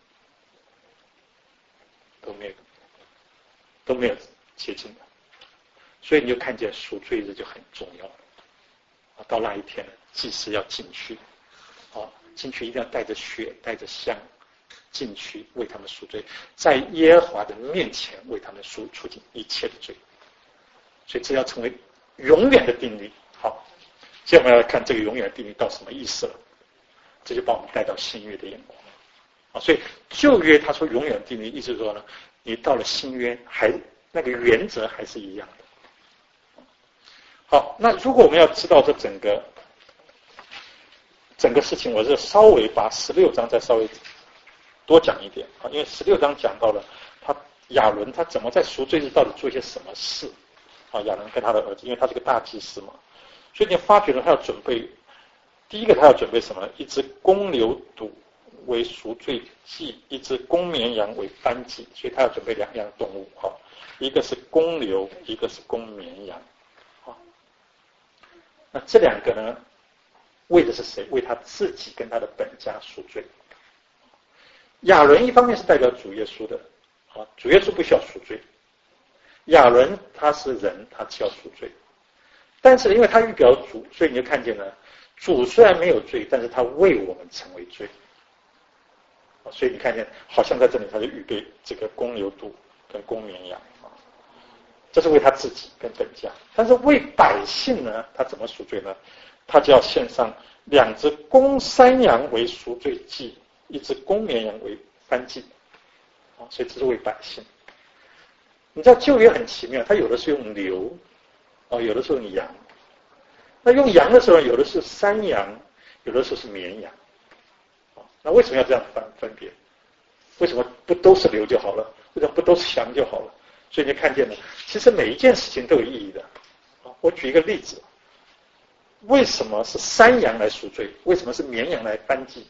都没有都没有洁净的，所以你就看见赎罪日就很重要啊。到那一天，祭司要进去，啊，进去一定要带着血、带着香进去为他们赎罪，在耶和华的面前为他们赎除尽一切的罪。所以这要成为永远的定律。好，接下来我们要来看这个永远的定律到什么意思了。这就把我们带到新约的眼光啊。所以旧约他说永远的定律，意思说呢，你到了新约还那个原则还是一样的。好，那如果我们要知道这整个整个事情，我是稍微把十六章再稍微多讲一点啊，因为十六章讲到了他亚伦他怎么在赎罪日到底做一些什么事。啊，亚伦跟他的儿子，因为他是个大祭司嘛，所以你发觉了他要准备，第一个他要准备什么？一只公牛犊为赎罪祭，一只公绵羊为燔祭，所以他要准备两样动物啊，一个是公牛，一个是公绵羊啊。那这两个呢，为的是谁？为他自己跟他的本家赎罪。亚伦一方面是代表主耶稣的啊，主耶稣不需要赎罪。亚伦他是人，他需要赎罪，但是因为他预表主，所以你就看见了，主虽然没有罪，但是他为我们成为罪，所以你看见好像在这里他就预备这个公牛犊跟公绵羊啊。 这是为他自己跟本家。但是为百姓呢，他怎么赎罪呢？他就要献上两只公山羊为赎罪祭，一只公绵羊为燔祭。啊，所以这是为百姓。你知道旧约很奇妙，他有的是用牛，哦，有的是用羊。那用羊的时候，有的是山羊，有的时候是绵羊。啊，那为什么要这样分分别？为什么不都是牛就好了？为什么不都是羊就好了？所以你看见了，其实每一件事情都有意义的。啊，我举一个例子，为什么是山羊来赎罪？为什么是绵羊来燔祭？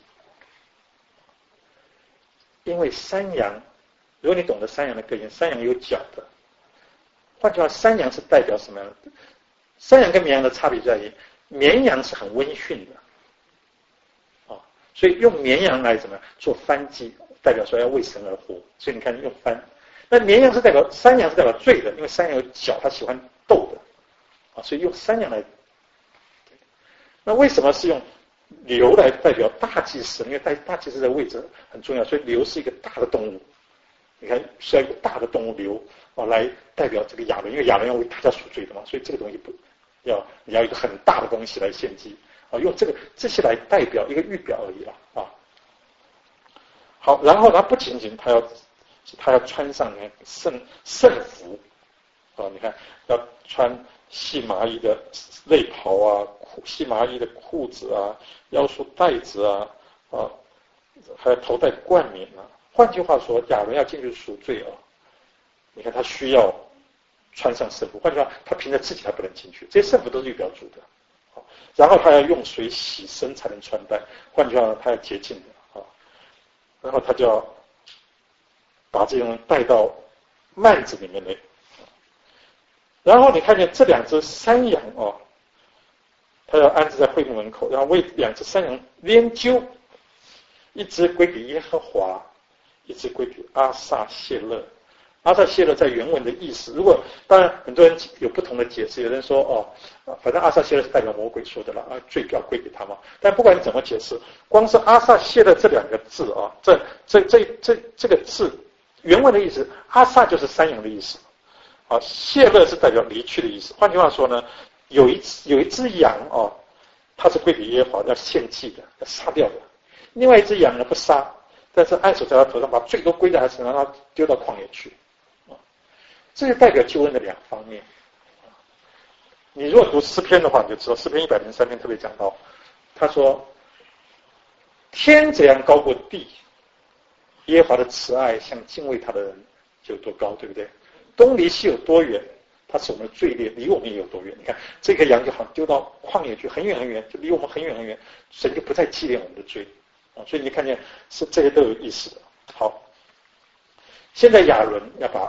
因为山羊，如果你懂得山羊的个性，山羊有角的。换句话，山羊是代表什么样的？山羊跟绵羊的差别在于，绵羊是很温驯的，啊，所以用绵羊来怎么做燔祭，代表说要为神而活。所以你看用燔，那绵羊是代表，山羊是代表罪的，因为山羊有角，它喜欢斗的，啊，所以用山羊来。那为什么是用牛来代表大祭司？因为大大祭司的位置很重要，所以牛是一个大的动物。你看，需要一个大的动物牛啊来代表这个亚伦，因为亚伦要为大家赎罪的嘛，所以这个东西不要你要一个很大的东西来献祭啊，用这个这些来代表一个预表而已了啊。好，然后他不仅仅他要他要穿上圣圣服啊，你看要穿细麻衣的内袍啊，细麻衣的裤子啊，腰束带子啊啊，还有头戴冠冕啊。换句话说，亚伦要进去赎罪啊，你看他需要穿上圣服。换句话，他凭着自己他不能进去，这些圣服都是预表主的。然后他要用水洗身才能穿戴。换句话，他要洁净的啊。然后他就要把这种带到幔子里面来。然后你看见这两只山羊哦，他要安置在会幕门口，然后为两只山羊拈阄，一只归给耶和华，一只归给阿撒谢勒。阿撒谢勒在原文的意思，如果当然很多人有不同的解释，有人说哦，反正阿撒谢勒是代表魔鬼说的了啊，罪要归给他嘛。但不管你怎么解释，光是阿撒谢勒这两个字啊，这这这这这个字原文的意思，阿撒就是山羊的意思，啊，谢勒是代表离去的意思。换句话说呢，有一有一只羊哦，它是归给耶和华要献祭的，要杀掉的；另外一只羊呢不杀，但是按手在他头上，把罪都归在他身上，让他丢到旷野去。这就代表救恩的两方面。你如果读诗篇的话，你就知道诗篇一百零三篇特别讲到，他说：“天怎样高过地，耶和华的慈爱像敬畏他的人就有多高，对不对？东离西有多远，他使我们的罪孽离我们也有多远。你看这个羊就好像丢到旷野去，很远很远，就离我们很远很远，神就不再纪念我们的罪啊。所以你看见是这些都有意思的。好，现在亚伦要把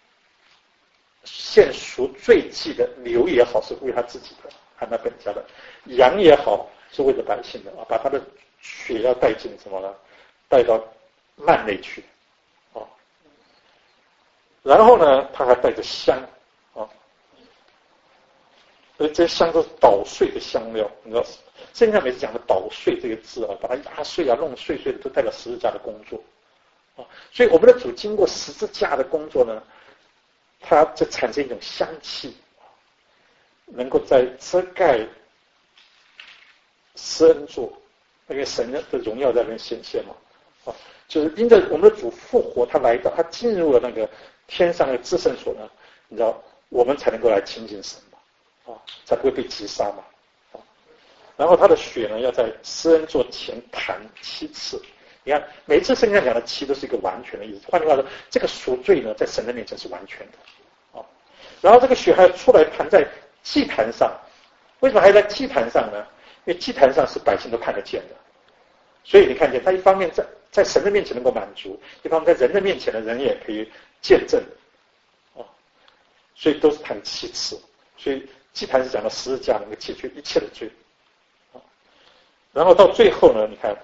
献赎罪祭的牛也好，是为他自己的，和他本家的；羊也好，是为了百姓的啊，把他的血要带进什么呢？带到幔内去啊。然后呢，他还带着香啊，所以这些香都是捣碎的香料，你知道，圣经上每次讲的捣碎这个字啊，把它压碎啊，弄碎碎的，都代表十字架的工作啊。所以我们的主经过十字架的工作呢，它就产生一种香气，能够在遮盖施恩座，因为神的荣耀在那边显现嘛，啊，就是因着我们的主复活，他来到，他进入了那个天上的至圣所呢，你知道，我们才能够来亲近神嘛，啊，才不会被击杀嘛，啊，然后他的血呢，要在施恩座前弹七次。你看，每一次圣经上讲的七都是一个完全的意思。换句话说，这个赎罪呢，在神的面前是完全的，啊。然后这个血还要出来弹在祭坛上，为什么还要在祭坛上呢？因为祭坛上是百姓都看得见的，所以你看见他一方面在在神的面前能够满足，一方面在人的面前的人也可以见证，啊，所以都是弹七次。所以祭坛是讲到十字架能够解决一切的罪，啊。然后到最后呢，你看。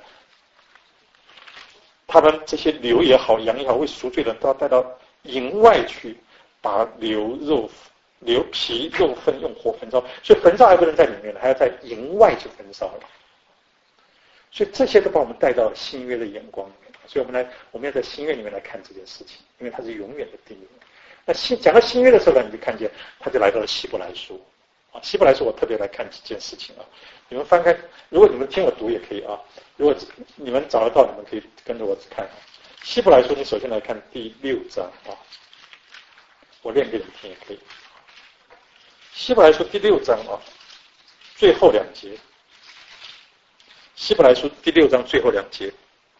他们这些牛也好，羊也好，为赎罪的都要带到营外去，把牛肉、牛皮、肉粪用火焚烧。所以焚烧还不能在里面了，还要在营外去焚烧了。所以这些都把我们带到新约的眼光里面。所以我们来，我们要在新约里面来看这件事情，因为它是永远的定义。 那新讲到新约的时候呢，你就看见他就来到了希伯来书啊。希伯来书我特别来看几件事情啊。你们翻开，如果你们听我读也可以啊。如果你们找得到，你们可以跟着我看。希伯来书，你首先来看第六章啊。我念给你们听也可以。希伯来书第六章啊，最后两节。希伯来书第六章最后两节，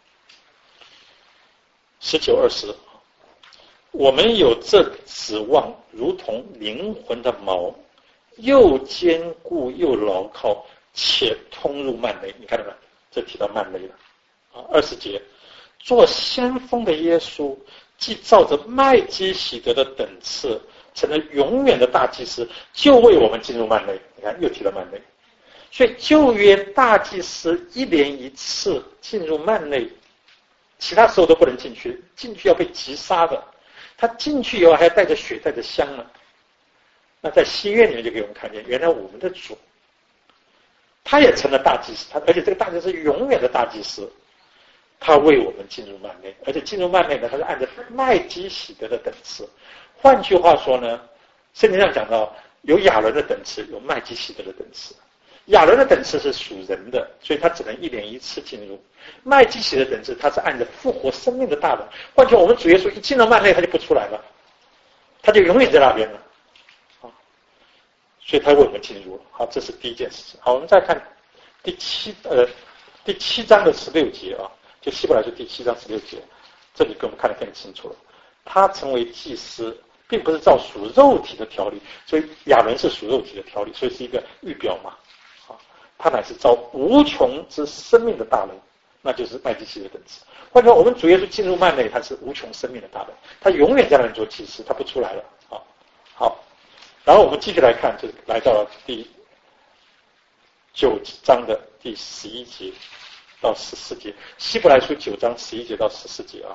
十九二十。我们有这指望，如同灵魂的锚，又坚固又牢靠，且通入幔内。你看到没有？这提到幔内了啊。二十节，做先锋的耶稣，既照着麦基洗德的等次，成了永远的大祭司，就为我们进入幔内。你看，又提到幔内。所以旧约大祭司一连一次进入幔内，其他时候都不能进去，进去要被击杀的。他进去以后还要带着血带着香呢。那在新约里面就给我们看见，原来我们的主他也成了大祭司，他而且这个大祭司是永远的大祭司，他为我们进入幔内，而且进入幔内呢，他是按照麦基洗德的等次。换句话说呢，圣经上讲到有亚伦的等次，有麦基洗德的等次。亚伦的等次是属人的，所以他只能一连一次进入。麦基洗德的等次，他是按照复活生命的大能。换句话，我们主耶稣一进到幔内，他就不出来了，他就永远在那边了。啊，所以他为我们进入了。好，这是第一件事情。好，我们再看第七呃第七章的十六节啊，就希伯来书第七章十六节，这里给我们看得更清楚了。他成为祭司，并不是照属肉体的条例，所以亚伦是属肉体的条例，所以是一个预表嘛。他乃是照无穷之生命的大能，那就是麦基洗德的等次。换句话，我们主耶稣进入幔内，他是无穷生命的大能，他永远在那里做祭司，他不出来了。好，好，然后我们继续来看，就是来到了第九章的第十一节到十四节，希伯来书九章十一节到十四节啊。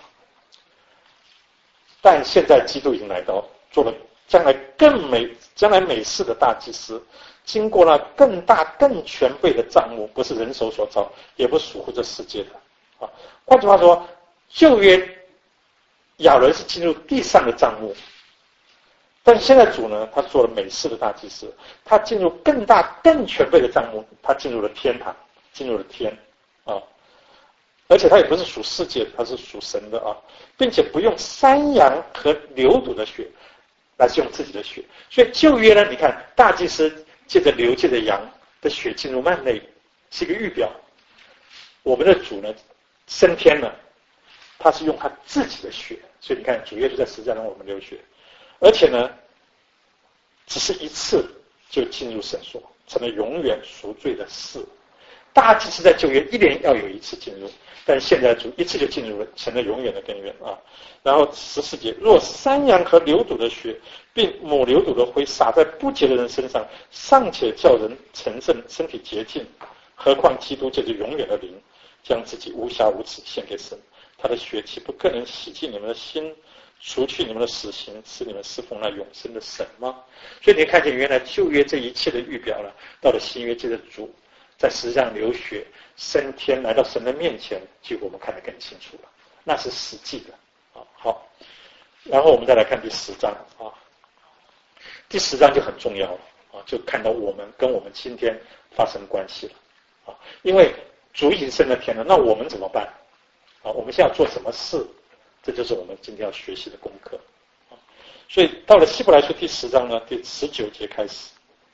但现在基督已经来到，做了将来更美、将来美事的大祭司。经过了更大更全备的帐幕，不是人手所造，也不属乎这世界的啊。换句话说，旧约亚伦是进入地上的帐幕，但现在主呢，他做了美事的大祭司，他进入更大更全备的帐幕，他进入了天堂，进入了天啊。而且他也不是属世界的，他是属神的啊，并且不用山羊和牛犊的血，乃是用自己的血。所以旧约呢，你看大祭司借着牛借着羊的血进入幔内，是一个预表。我们的主呢升天了，他是用他自己的血，所以你看主耶稣在十字架上我们流血，而且呢只是一次就进入圣所，成了永远赎罪的事。大祭司在旧约一年要有一次进入，但现在主一次就进入了，成了永远的根源啊。然后十四节，若山羊和牛犊的血，并母牛犊的灰洒在不洁的人身上，尚且叫人成圣，身体洁净，何况基督借着永远的灵，将自己无瑕无疵献给神，他的血岂不更能洗净你们的心，除去你们的死刑，使你们侍奉那永生的神吗？所以你看见原来旧约这一切的预表了，到了新约借着主在十字架上流血升天，来到神的面前，结果我们看得更清楚了，那是实际的啊。好，然后我们再来看第十章啊，第十章就很重要了啊，就看到我们跟我们今天发生关系了啊，因为主已经升了天了，那我们怎么办啊？我们现在要做什么事？这就是我们今天要学习的功课啊。所以到了希伯来书第十章呢，第十九节开始。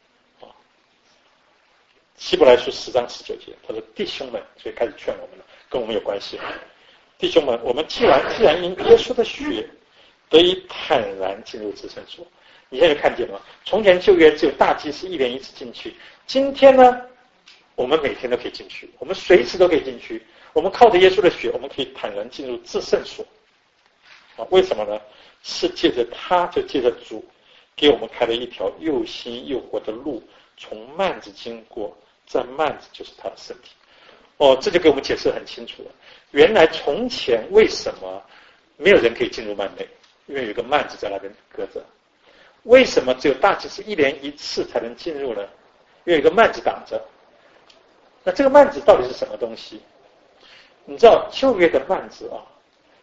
希伯来书十章十九节，他说：“弟兄们，所以开始劝我们了，跟我们有关系。弟兄们，我们既然既然因耶稣的血得以坦然进入至圣所，你现在看见吗？从前旧约只有大祭司一年一次进去，今天呢，我们每天都可以进去，我们随时都可以进去。我们靠着耶稣的血，我们可以坦然进入至圣所。啊，为什么呢？是借着他，就借着主，给我们开了一条又新又活的路，从幔子经过。”这幔子就是他的身体，哦，这就给我们解释很清楚了。原来从前为什么没有人可以进入幔内？因为有一个幔子在那边隔着。为什么只有大祭司一年一次才能进入呢？因为有一个幔子挡着。那这个幔子到底是什么东西？你知道旧约的幔子啊，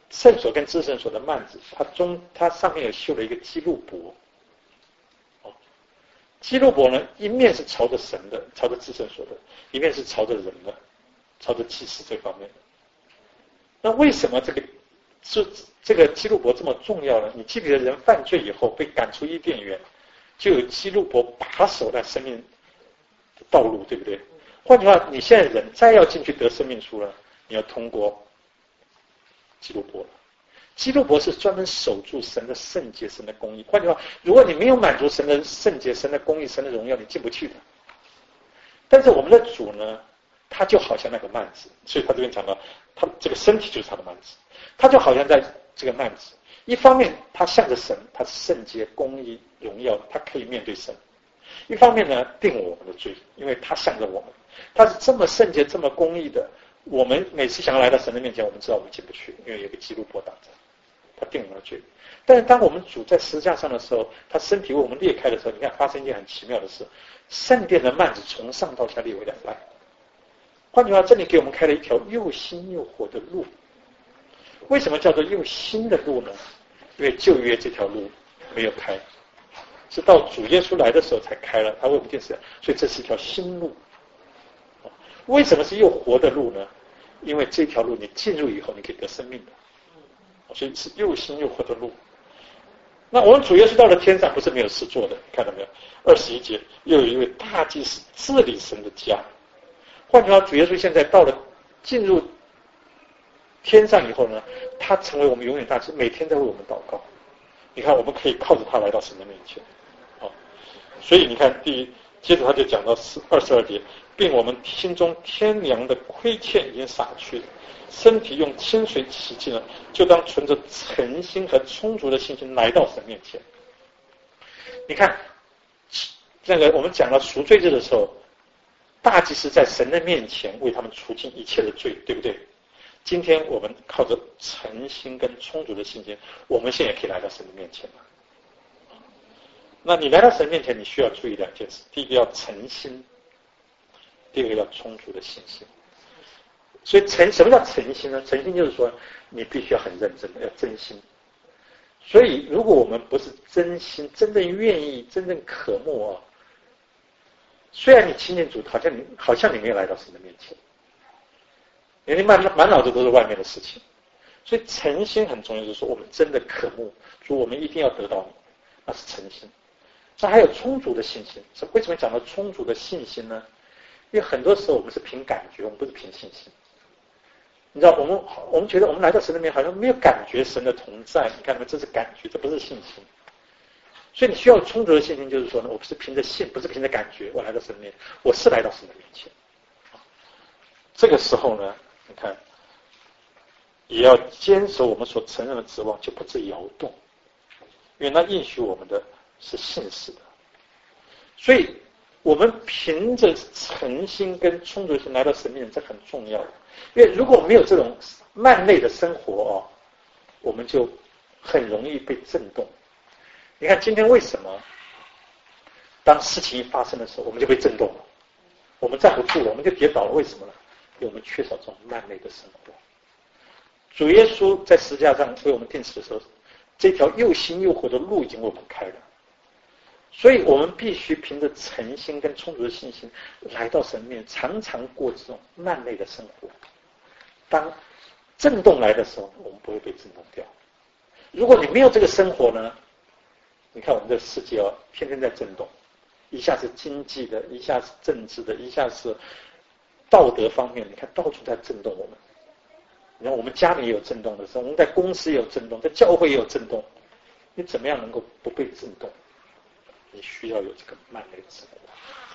圣所跟至圣所的幔子，它中它上面有绣了一个基路伯。哦，基路伯呢，一面是朝着神的，朝着至圣所的，一面是朝着人的，朝着祭司这方面的。那为什么这个这这个基路伯这么重要呢？你记不记得人犯罪以后被赶出伊甸园，就有基路伯把守在生命的道路，对不对？换句话，你现在人再要进去得生命树了，你要通过基路伯了。基路伯是专门守住神的圣洁、神的公义。换句话，如果你没有满足神的圣洁、神的公义、神的荣耀，你进不去的。但是我们的主呢，他就好像那个幔子，所以他这边讲到，他这个身体就是他的幔子，他就好像在这个幔子。一方面，他向着神，他是圣洁、公义、荣耀，他可以面对神；一方面呢，定我们的罪，因为他向着我们，他是这么圣洁、这么公义的。我们每次想要来到神的面前，我们知道我们进不去，因为有个基路伯挡着，他定我们的罪。但是当我们主在十字架上的时候，他身体为我们裂开的时候，你看发生一件很奇妙的事，圣殿的幔子从上到下裂为两半。换句话，这里给我们开了一条又新又活的路。为什么叫做又新的路呢？因为旧约这条路没有开，是到主耶稣来的时候才开了，他为我们定死，所以这是一条新路。为什么是又活的路呢？因为这条路你进入以后，你可以得生命的，所以是又新又活的路。那我们主耶稣到了天上，不是没有事做的，看到没有？二十一节，又有一位大祭司治理神的家。换句话，主耶稣现在到了进入天上以后呢，他成为我们永远大祭司，每天在为我们祷告。你看，我们可以靠着他来到神的面前。好，所以你看，第一，接着他就讲到二十二节。并我们心中天良的亏欠已经洒去了，身体用清水洗净了，就当存着诚心和充足的信心来到神面前。你看，那个我们讲到赎罪日的时候，大祭司在神的面前为他们除尽一切的罪，对不对？今天我们靠着诚心跟充足的信心，我们现在也可以来到神的面前了。那你来到神面前，你需要注意两件事：第一个要诚心。第二个要充足的信心。所以诚什么叫诚心呢？诚心就是说你必须要很认真的，要真心。所以如果我们不是真心真正愿意真正渴慕啊，虽然你亲近主，好像你好像你没有来到神的面前，因为你满满脑子都是外面的事情。所以诚心很重要，就是说我们真的渴慕主，我们一定要得到你，那是诚心。那还有充足的信心。为什么讲到充足的信心呢？因为很多时候我们是凭感觉，我们不是凭信心。你知道，我们我们觉得我们来到神的面前，好像没有感觉神的同在。你看到没？这是感觉，这不是信心。所以你需要充足的信心，就是说呢，我不是凭着信，不是凭着感觉，我来到神的面前，我是来到神的面前。这个时候呢，你看，也要坚守我们所承认的指望，就不致摇动，因为那应许我们的是信实的。所以我们凭着诚心跟充足心来到神面前，这很重要。因为如果没有这种慢类的生活哦，我们就很容易被震动。你看今天为什么当事情一发生的时候，我们就被震动了，我们站不住了，我们就跌倒了？为什么呢？因为我们缺少这种慢类的生活。主耶稣在十字架上为我们定死的时候，这条又新又活的路已经为我们开了。所以我们必须凭着诚心跟充足的信心来到神面前，常常过这种慢类的生活。当震动来的时候，我们不会被震动掉。如果你没有这个生活呢，你看我们这个世界哦，天天在震动，一下是经济的，一下是政治的，一下是道德方面，你看到处在震动我们。你看我们家里也有震动的时候，我们在公司也有震动，在教会也有震动。你怎么样能够不被震动？你需要有这个慢类的生活。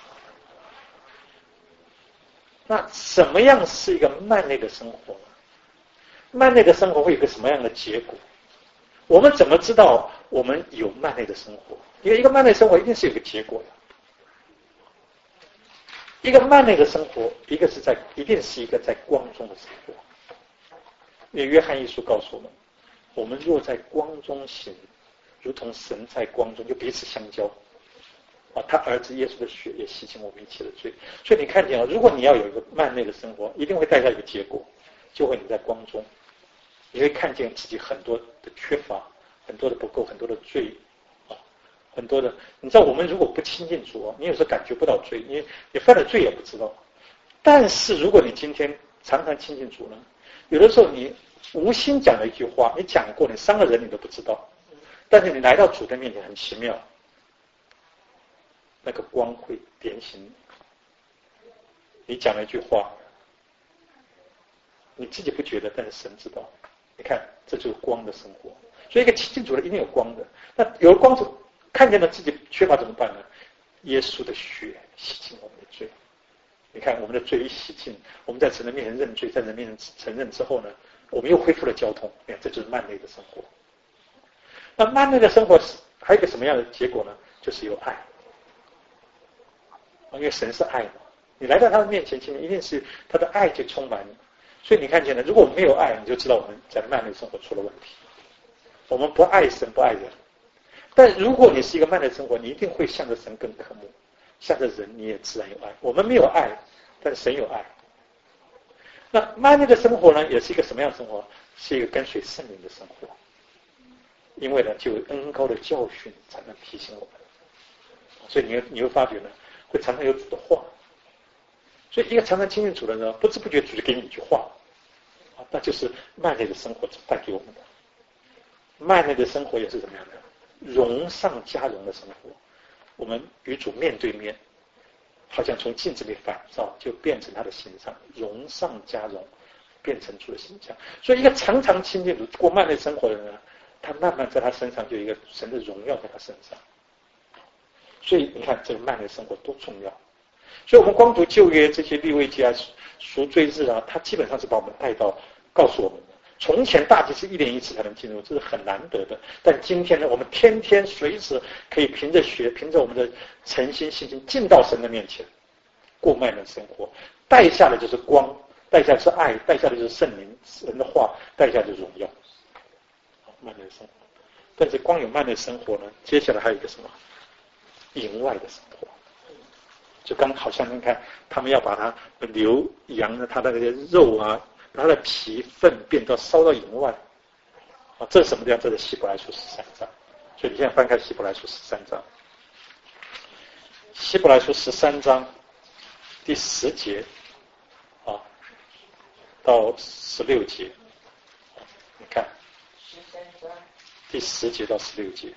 那什么样是一个慢类的生活呢？慢类的生活会有个什么样的结果？我们怎么知道我们有慢类的生活？因为一个慢类生活一定是有个结果的。一个慢类的生活，一个是在，一定是一个在光中的生活。因为约翰一书告诉我们，我们若在光中行，如同神在光中，就彼此相交。啊，他儿子耶稣的血也洗净我们一切的罪。所以你看见啊，如果你要有一个慢类的生活，一定会带来一个结果，就会你在光中。 你会看见自己很多的缺乏，很多的不够，很多的罪啊，很多的。你知道，我们如果不亲近主啊，你有时候感觉不到罪，你你犯了罪也不知道。但是如果你今天常常亲近主呢，有的时候你无心讲了一句话，你讲过，你伤了人你都不知道，但是你来到主的面前，很奇妙，那个光会点醒你。你讲了一句话，你自己不觉得，但是神知道。你看，这就是光的生活。所以一个亲近主的一定有光的。那有了光之后，看见了自己缺乏怎么办呢？耶稣的血洗净我们的罪。你看，我们的罪一洗净，我们在神的面前认罪，在人面前承认之后呢，我们又恢复了交通。你看，这就是慢内的生活。那慢内的生活还有一个什么样的结果呢？就是有爱。因为神是爱嘛，你来到他的面前，其实一定是他的爱就充满你。所以你看见了，如果我们没有爱，你就知道我们在慢内生活出了问题。我们不爱神，不爱人。但如果你是一个慢内生活，你一定会向着神更渴慕，向着人你也自然有爱。我们没有爱，但神有爱。那慢内的生活呢，也是一个什么样的生活？是一个跟随圣灵的生活。因为呢，就有恩膏的教训才能提醒我们。所以你会你会发觉呢，会常常有主的话。所以一个常常亲近主的人，不知不觉主就给你一句话，啊，那就是慢内的生活带给我们的。慢内的生活也是怎么样的？荣上加荣的生活。我们与主面对面，好像从镜子里反照，就变成他的形象，荣上加荣，变成主的形象。所以一个常常亲近主、过慢内生活的人呢，他慢慢在他身上就有一个神的荣耀在他身上。所以你看这个慢内生活多重要。所以我们光读旧约这些利未记啊、赎罪日啊，它基本上是把我们带到告诉我们的。从前大祭司一年一次才能进入，这是很难得的。但今天呢，我们天天随时可以凭着血，凭着我们的诚心信心进到神的面前，过慢内生活。带下的就是光，带下的是爱，带下的就是圣灵、神的话，带下的就是荣耀。慢内生活。但是光有慢内生活呢，接下来还有一个什么？营外的生活。就刚好像你看，他们要把它牛羊的它的那些肉啊，它的皮粪便都烧到营外。啊，这是什么地方？这是希伯来书十三章。所以你现在翻开希伯来书十三章。希伯来书十三章第十节啊到十六节，你看第十节到十六节。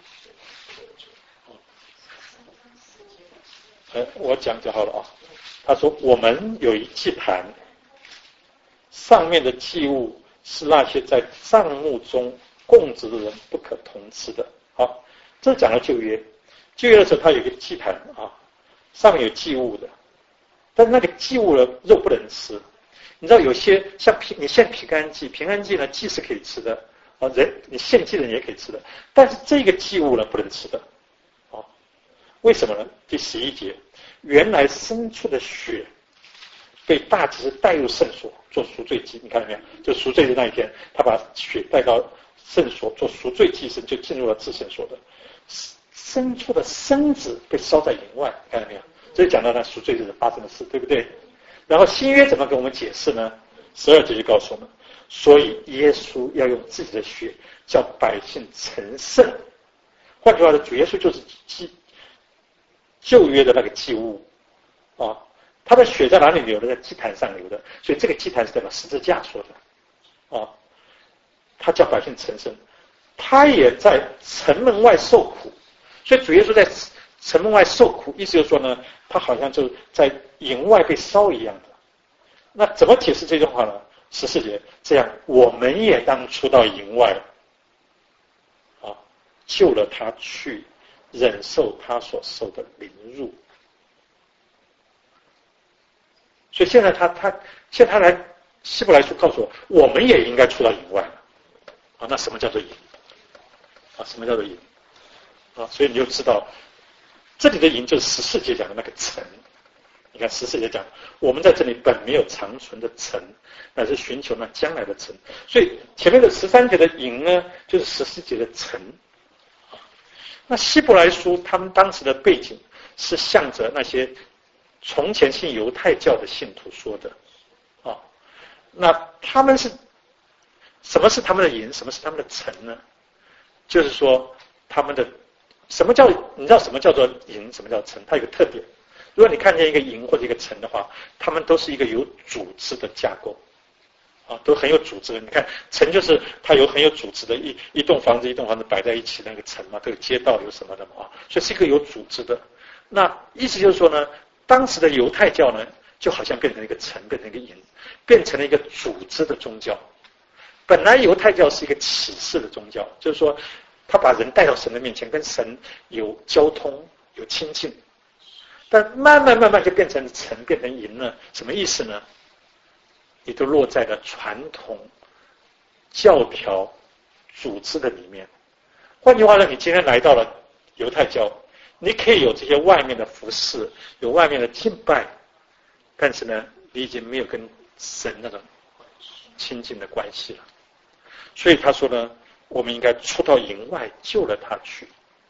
呃，我讲就好了啊。他说：“我们有一祭坛，上面的祭物是那些在帐幕中供职的人不可同吃的。”好，这讲了旧约。旧约的时候，它有一个祭坛啊，上面有祭物的，但是那个祭物的肉不能吃。你知道有些像平，你献平安祭，平安祭呢祭是可以吃的啊，人你献祭的人也可以吃的，但是这个祭物呢不能吃的。啊，为什么呢？第十一节。原来牲畜的血被大祭司带入圣所做赎罪祭，你看到没有？就赎罪的那一天，他把血带到圣所做赎罪祭时，就进入了至圣所的。牲畜的身子被烧在营外，看到没有？这就讲到那赎罪日发生的事，对不对？然后新约怎么跟我们解释呢？十二节就告诉我们，所以耶稣要用自己的血叫百姓成圣。换句话说，主耶稣就是祭旧约的那个祭物啊，他的血在哪里流的？在祭坛上流的，所以这个祭坛是代表十字架说的啊。他叫百姓成圣，他也在城门外受苦，所以主耶稣在城门外受苦，意思就是说呢，他好像就在营外被烧一样的。那怎么解释这句话呢？十四节，这样我们也当出到营外啊，救了他去。忍受他所受的凌辱，所以现在他他现在他来希伯来书告诉我，我们也应该出到营外了啊。那什么叫做营啊？什么叫做营啊？所以你就知道，这里的营就是十四节讲的那个城。你看十四节讲，我们在这里本没有长存的城，乃是寻求那将来的城。所以前面的十三节的营呢，就是十四节的城。那希伯来书他们当时的背景是向着那些从前信犹太教的信徒说的啊，那他们是什么是他们的银？什么是他们的尘呢？就是说他们的什么叫你知道什么叫做银？什么叫尘？它有个特点。如果你看见一个银或者一个尘的话，它们都是一个有组织的架构。啊，都很有组织的。你看，城就是它有很有组织的，一一栋房子一栋房子摆在一起那个城嘛，都有街道有什么的嘛，啊，所以是一个有组织的。那意思就是说呢，当时的犹太教呢，就好像变成一个城，变成一个营，变成了一个组织的宗教。本来犹太教是一个启示的宗教，就是说，他把人带到神的面前，跟神有交通、有亲近。但慢慢慢慢就变成城，变成营了，什么意思呢？也都落在了传统教条组织的里面。换句话说，你今天来到了犹太教，你可以有这些外面的服饰，有外面的敬拜，但是呢，你已经没有跟神那种亲近的关系了。所以他说呢，我们应该出到营外，救了他去。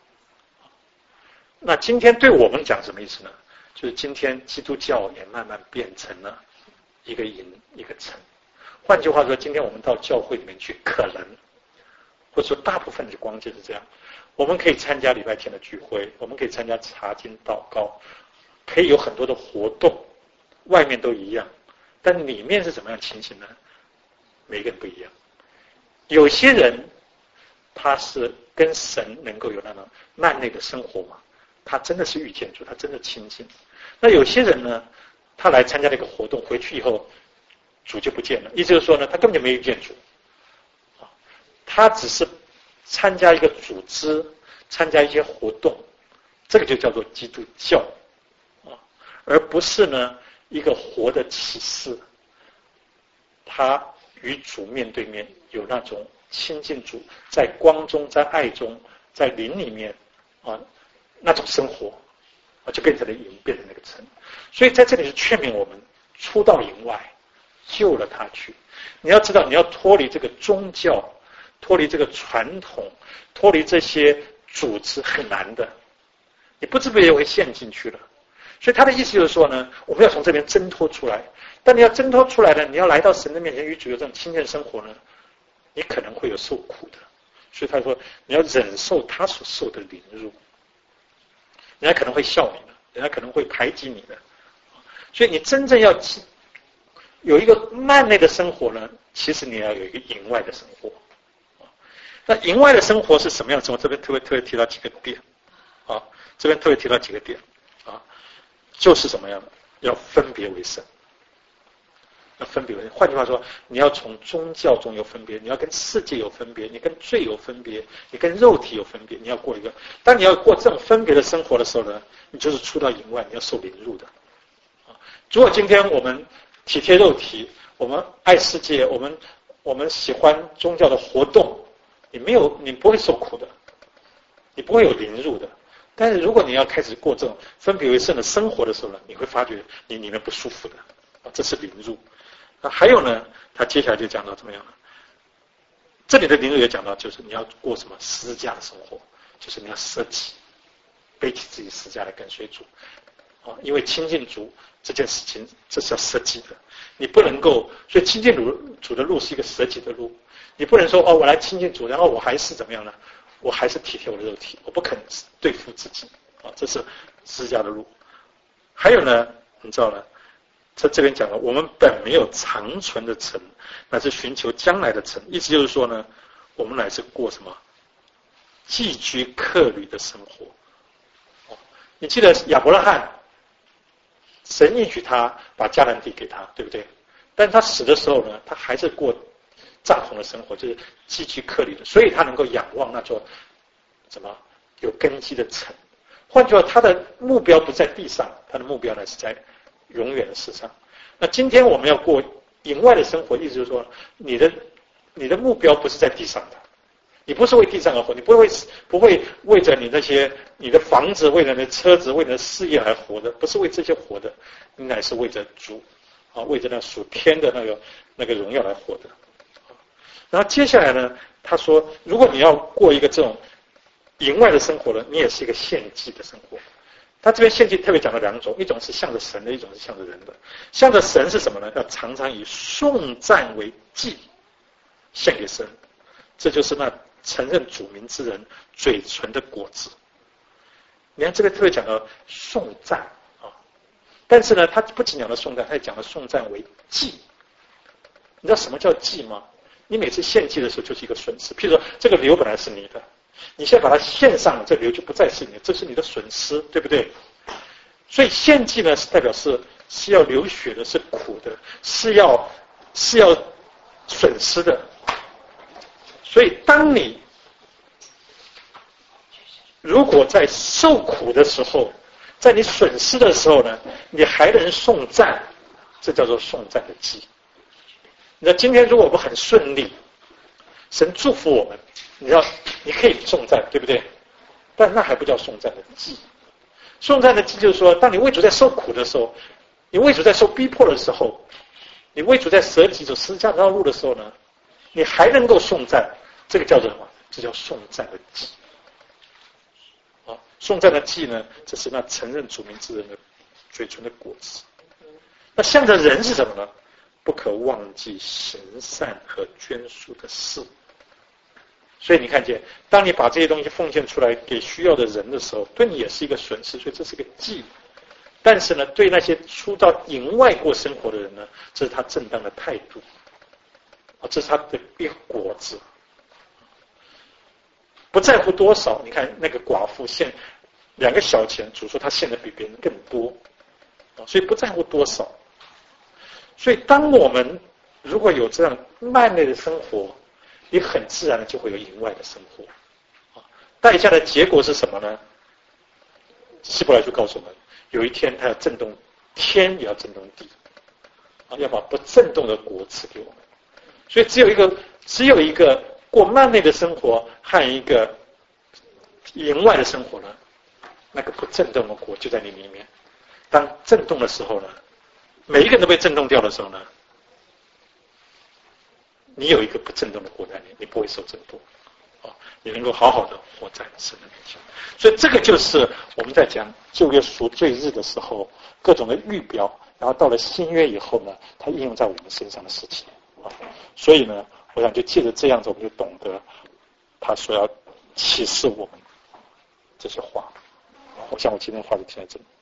那今天对我们讲什么意思呢？就是今天基督教也慢慢变成了一个营一个城。换句话说，今天我们到教会里面去，可能或者说大部分的光景是这样，我们可以参加礼拜天的聚会，我们可以参加查经祷告，可以有很多的活动，外面都一样，但里面是怎么样情形呢？每个人不一样。有些人他是跟神能够有那种慢内的生活嘛，他真的是遇见主，他真的亲近。那有些人呢，他来参加那个活动，回去以后主就不见了，意思就是说呢，他根本就没遇见主，他只是参加一个组织，参加一些活动，这个就叫做基督教啊，而不是呢一个活的启示，他与主面对面，有那种亲近主，在光中，在爱中，在灵里面啊那种生活啊，就变成了营，变成那个城。所以在这里是劝勉我们出到营外，救了他去。你要知道，你要脱离这个宗教，脱离这个传统，脱离这些组织很难的，你不知不觉会陷进去了。所以他的意思就是说呢，我们要从这边挣脱出来。但你要挣脱出来呢，你要来到神的面前与主有这种亲近生活呢，你可能会有受苦的。所以他说，你要忍受他所受的凌辱，人家可能会笑你的，人家可能会排挤你的。所以你真正要有一个慢内的生活呢，其实你要有一个营外的生活。那营外的生活是什么样的生活？这边特别特别提到几个点啊，这边特别提到几个点啊，就是什么样的？要分别为圣，要分别为圣。换句话说，你要从宗教中有分别，你要跟世界有分别，你跟罪有分别，你跟肉体有分别，你要过一个。当你要过这种分别的生活的时候呢，你就是出到营外，你要受凌辱的。如果今天我们体贴肉体，我们爱世界，我们我们喜欢宗教的活动，你没有，你不会受苦的，你不会有凌辱的。但是如果你要开始过这种分别为圣的生活的时候呢，你会发觉你里面不舒服的，这是凌辱。那还有呢，他接下来就讲到怎么样呢？这里的凌辱也讲到，就是你要过什么十字架的生活，就是你要舍己，背起自己十字架来跟随主。啊，因为亲近主这件事情，这是要舍己的，你不能够，所以亲近主主的路是一个舍己的路，你不能说哦，我来亲近主，然后我还是怎么样呢？我还是体贴我的肉体，我不肯对付自己啊，这是十字架的路。还有呢，你知道呢，他这边讲了，我们本没有长存的城，乃是寻求将来的城，意思就是说呢，我们乃是过什么寄居客旅的生活。哦，你记得亚伯拉罕？神允许他把迦南地给他，对不对？但他死的时候呢，他还是过帐篷的生活，就是寄居客旅的，所以他能够仰望那座什么有根基的城。换句话，他的目标不在地上，他的目标呢是在永远的世上。那今天我们要过营外的生活，意思就是说，你的你的目标不是在地上的。你不是为地上而活，你不会不会为着你那些你的房子、为了你的车子、为了事业而活的，不是为这些活的，你乃是为着主啊，为着那属天的那个那个荣耀来活的。然后接下来呢，他说，如果你要过一个这种营外的生活呢，你也是一个献祭的生活。他这边献祭特别讲了两种，一种是向着神的，一种是向着人的。向着神是什么呢？要常常以颂赞为祭。 献给神，这就是那承认主名之人嘴唇的果子。你看这个特别讲到颂赞啊，但是呢，他不仅讲了颂赞，他也讲了颂赞为祭。你知道什么叫祭吗？你每次献祭的时候就是一个损失。譬如说，这个牛本来是你的，你现在把它献上了，这牛就不再是你的，这是你的损失，对不对？所以献祭呢，是代表是是要流血的，是苦的，是要是要损失的。所以，当你如果在受苦的时候，在你损失的时候呢，你还能颂赞，这叫做颂赞的祭。你知道，今天如果我们很顺利，神祝福我们，你知道，你可以颂赞，对不对？但那还不叫颂赞的祭。颂赞的祭就是说，当你为主在受苦的时候，你为主在受逼迫的时候，你为主在舍己走十字架的道路的时候呢，你还能够颂赞，这个叫做什么？这叫颂赞的祭。啊，颂赞的祭呢，这是那承认主名之人的嘴唇的果子。那向着人是什么呢？不可忘记行善和捐书的事。所以你看见，当你把这些东西奉献出来给需要的人的时候，对你也是一个损失，所以这是个祭。但是呢，对那些出到营外过生活的人呢，这是他正当的态度，啊，这是他的一个果子。不在乎多少，你看那个寡妇献两个小钱，主说他献的比别人更多，啊，所以不在乎多少。所以当我们如果有这样慢类的生活，你很自然的就会有营外的生活，啊，代价的结果是什么呢？希伯来就告诉我们，有一天他要震动天，也要震动地，啊，要把不震动的国赐给我们。所以只有一个，只有一个过慢类的生活和一个营外的生活呢，那个不震动的国就在你里面。当震动的时候呢，每一个人都被震动掉的时候呢，你有一个不震动的国在你，你不会受震动，啊，你能够好好的活在神的面前。所以这个就是我们在讲旧约赎罪日的时候各种的预表，然后到了新约以后呢，它应用在我们身上的事情啊。所以呢，我想就借着这样子，我们就懂得他所要启示我们这些话。我想我今天话就停在这里。